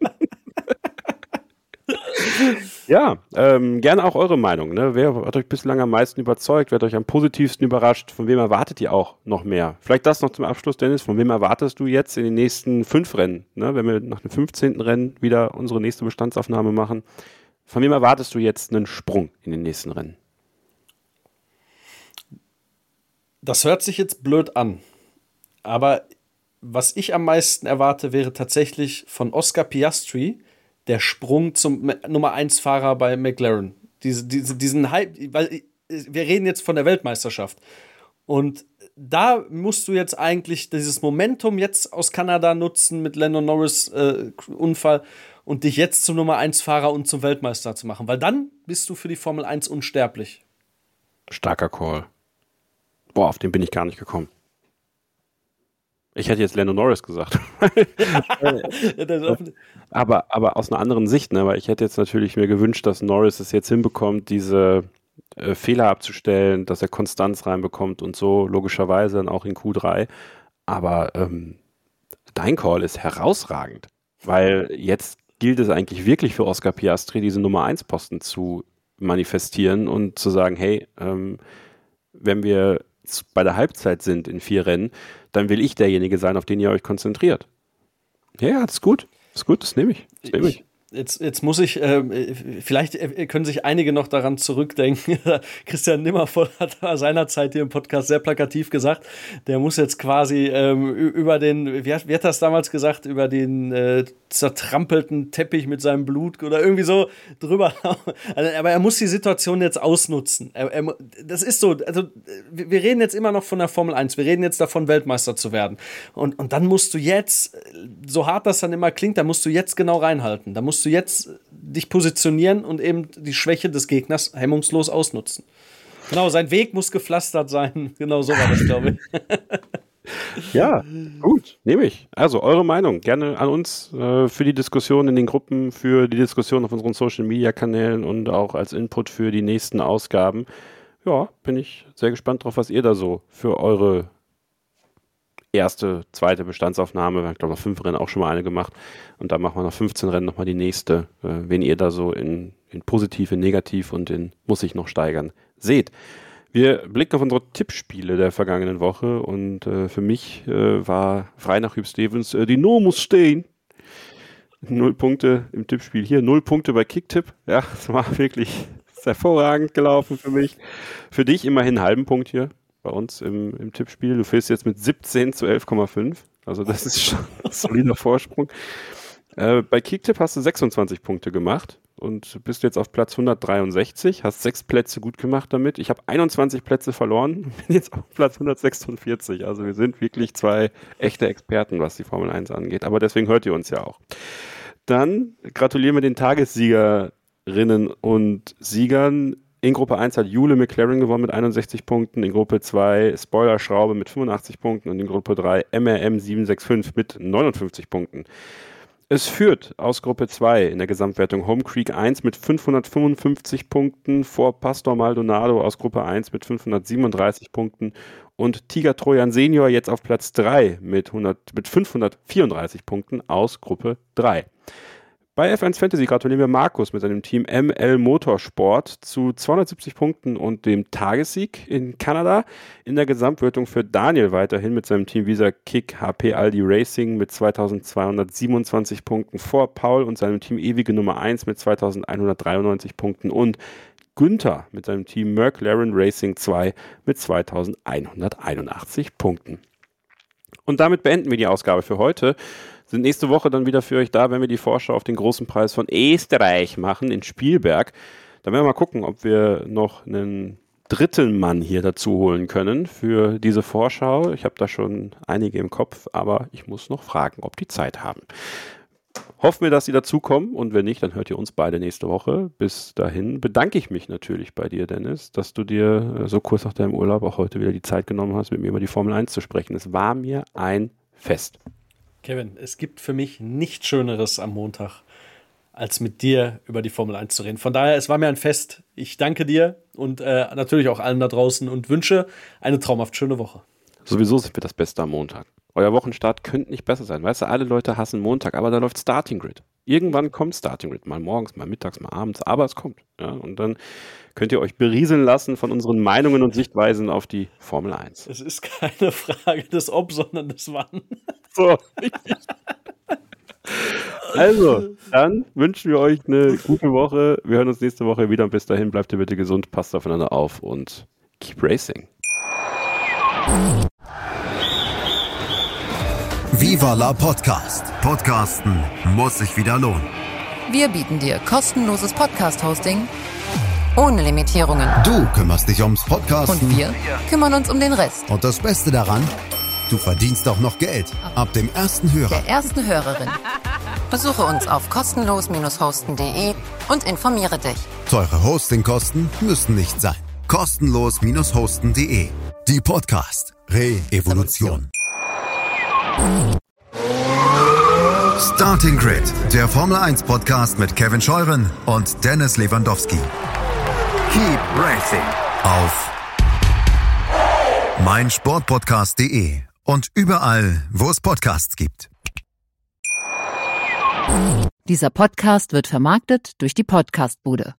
Speaker 2: Ja, ähm, gerne auch eure Meinung. Ne? Wer hat euch bislang am meisten überzeugt? Wer hat euch am positivsten überrascht? Von wem erwartet ihr auch noch mehr? Vielleicht das noch zum Abschluss, Dennis. Von wem erwartest du jetzt in den nächsten fünf Rennen? Ne? Wenn wir nach dem fünfzehnten Rennen wieder unsere nächste Bestandsaufnahme machen. Von wem erwartest du jetzt einen Sprung in den nächsten Rennen?
Speaker 3: Das hört sich jetzt blöd an. Aber was ich am meisten erwarte, wäre tatsächlich von Oscar Piastri der Sprung zum Nummer eins Fahrer bei McLaren. Diese, diese, diesen Hype, weil wir reden jetzt von der Weltmeisterschaft. Und da musst du jetzt eigentlich dieses Momentum jetzt aus Kanada nutzen mit Lando Norris äh, Unfall und dich jetzt zum Nummer eins Fahrer und zum Weltmeister zu machen. Weil dann bist du für die Formel eins unsterblich.
Speaker 2: Starker Call. Boah, auf den bin ich gar nicht gekommen. Ich hätte jetzt Lando Norris gesagt. aber, aber aus einer anderen Sicht, ne? Weil ich hätte jetzt natürlich mir gewünscht, dass Norris es jetzt hinbekommt, diese äh, Fehler abzustellen, dass er Konstanz reinbekommt und so, logischerweise dann auch in Q drei. Aber ähm, dein Call ist herausragend, weil jetzt gilt es eigentlich wirklich für Oscar Piastri, diese Nummer eins Posten zu manifestieren und zu sagen, hey, ähm, wenn wir bei der Halbzeit sind in vier Rennen, dann will ich derjenige sein, auf den ihr euch konzentriert. Ja, das ist gut. Das ist gut, das nehme ich. Das nehme ich.
Speaker 3: Jetzt, jetzt muss ich, äh, vielleicht können sich einige noch daran zurückdenken. Christian Nimmervoll hat seinerzeit hier im Podcast sehr plakativ gesagt, der muss jetzt quasi ähm, über den, wie hat, wie hat das damals gesagt, über den äh, zertrampelten Teppich mit seinem Blut oder irgendwie so drüber. Also, aber er muss die Situation jetzt ausnutzen. Er, er, das ist so, also wir reden jetzt immer noch von der Formel eins, wir reden jetzt davon, Weltmeister zu werden. Und, und dann musst du jetzt, so hart das dann immer klingt, da musst du jetzt genau reinhalten. Da musst du jetzt dich positionieren und eben die Schwäche des Gegners hemmungslos ausnutzen. Genau, sein Weg muss gepflastert sein. Genau so war das, glaube ich.
Speaker 2: Ja, gut, nehme ich. Also eure Meinung gerne an uns äh, für die Diskussion in den Gruppen, für die Diskussion auf unseren Social-Media-Kanälen und auch als Input für die nächsten Ausgaben. Ja, bin ich sehr gespannt drauf, was ihr da so für eure erste, zweite Bestandsaufnahme, ich glaube, nach fünf Rennen auch schon mal eine gemacht und dann machen wir nach fünfzehn Rennen nochmal die nächste, äh, wen ihr da so in, in positiv, in negativ und in muss ich noch steigern seht. Wir blicken auf unsere Tippspiele der vergangenen Woche und äh, für mich äh, war frei nach Hugh Stevens, äh, die No muss stehen. Null Punkte im Tippspiel hier, null Punkte bei Kicktipp. Ja, das war wirklich hervorragend gelaufen für mich. Für dich immerhin einen halben Punkt hier bei uns im, im Tippspiel. Du führst jetzt mit siebzehn zu elf Komma fünf. Also das ist schon ein solider Vorsprung. Äh, bei Kicktipp hast du sechsundzwanzig Punkte gemacht und bist jetzt auf Platz hundertdreiundsechzig, hast sechs Plätze gut gemacht damit. Ich habe einundzwanzig Plätze verloren, bin jetzt auf Platz hundertsechsundvierzig. Also wir sind wirklich zwei echte Experten, was die Formel eins angeht. Aber deswegen hört ihr uns ja auch. Dann gratulieren wir den Tagessiegerinnen und Siegern. In Gruppe eins hat Jule McLaren gewonnen mit einundsechzig Punkten, in Gruppe zwei Spoiler Schraube mit fünfundachtzig Punkten und in Gruppe drei M R M sieben sechs fünf mit neunundfünfzig Punkten. Es führt aus Gruppe zwei in der Gesamtwertung Home Creek eins mit fünfhundertfünfundfünfzig Punkten vor Pastor Maldonado aus Gruppe eins mit fünfhundertsiebenunddreißig Punkten und Tiger Trojan Senior jetzt auf Platz drei mit, hundert, mit fünfhundertvierunddreißig Punkten aus Gruppe drei. Bei F eins Fantasy gratulieren wir Markus mit seinem Team M L Motorsport zu zweihundertsiebzig Punkten und dem Tagessieg in Kanada. In der Gesamtwertung für Daniel weiterhin mit seinem Team Visa Kick H P Aldi Racing mit zweitausendzweihundertsiebenundzwanzig Punkten vor Paul und seinem Team Ewige Nummer eins mit zweitausendeinhundertdreiundneunzig Punkten und Günther mit seinem Team McLaren Racing zwei mit zweitausendeinhunderteinundachtzig Punkten. Und damit beenden wir die Ausgabe für heute. Sind nächste Woche dann wieder für euch da, wenn wir die Vorschau auf den großen Preis von Österreich machen in Spielberg. Dann werden wir mal gucken, ob wir noch einen dritten Mann hier dazu holen können für diese Vorschau. Ich habe da schon einige im Kopf, aber ich muss noch fragen, ob die Zeit haben. Hoffen wir, dass sie dazukommen und wenn nicht, dann hört ihr uns beide nächste Woche. Bis dahin bedanke ich mich natürlich bei dir, Dennis, dass du dir so kurz nach deinem Urlaub auch heute wieder die Zeit genommen hast, mit mir über die Formel eins zu sprechen. Es war mir ein Fest.
Speaker 3: Kevin, es gibt für mich nichts Schöneres am Montag, als mit dir über die Formel eins zu reden. Von daher, es war mir ein Fest. Ich danke dir und äh, natürlich auch allen da draußen und wünsche eine traumhaft schöne Woche.
Speaker 2: Sowieso sind wir das Beste am Montag. Euer Wochenstart könnte nicht besser sein. Weißt du, alle Leute hassen Montag, aber da läuft Starting Grid. Irgendwann kommt Starting Grid. Mal morgens, mal mittags, mal abends, aber es kommt. Ja, und dann könnt ihr euch berieseln lassen von unseren Meinungen und Sichtweisen auf die Formel eins.
Speaker 3: Es ist keine Frage des Ob, sondern des Wann.
Speaker 2: So, richtig. Also, dann wünschen wir euch eine gute Woche. Wir hören uns nächste Woche wieder und bis dahin bleibt ihr bitte gesund, passt aufeinander auf und keep racing.
Speaker 1: Viva la Podcast. Podcasten muss sich wieder lohnen.
Speaker 11: Wir bieten dir kostenloses Podcast-Hosting ohne Limitierungen.
Speaker 1: Du kümmerst dich ums Podcasten.
Speaker 11: Und wir kümmern uns um den Rest.
Speaker 1: Und das Beste daran, du verdienst auch noch Geld. Ab dem ersten Hörer.
Speaker 11: Der ersten Hörerin. Besuche uns auf kostenlos hosten punkt de und informiere dich.
Speaker 1: Teure Hostingkosten müssen nicht sein. kostenlos hosten punkt de. Die Podcast Re-Evolution. Starting Grid, der Formel eins Podcast mit Kevin Scheuren und Dennis Lewandowski. Keep racing auf meinsportpodcast punkt de und überall, wo es Podcasts gibt.
Speaker 11: Dieser Podcast wird vermarktet durch die Podcastbude.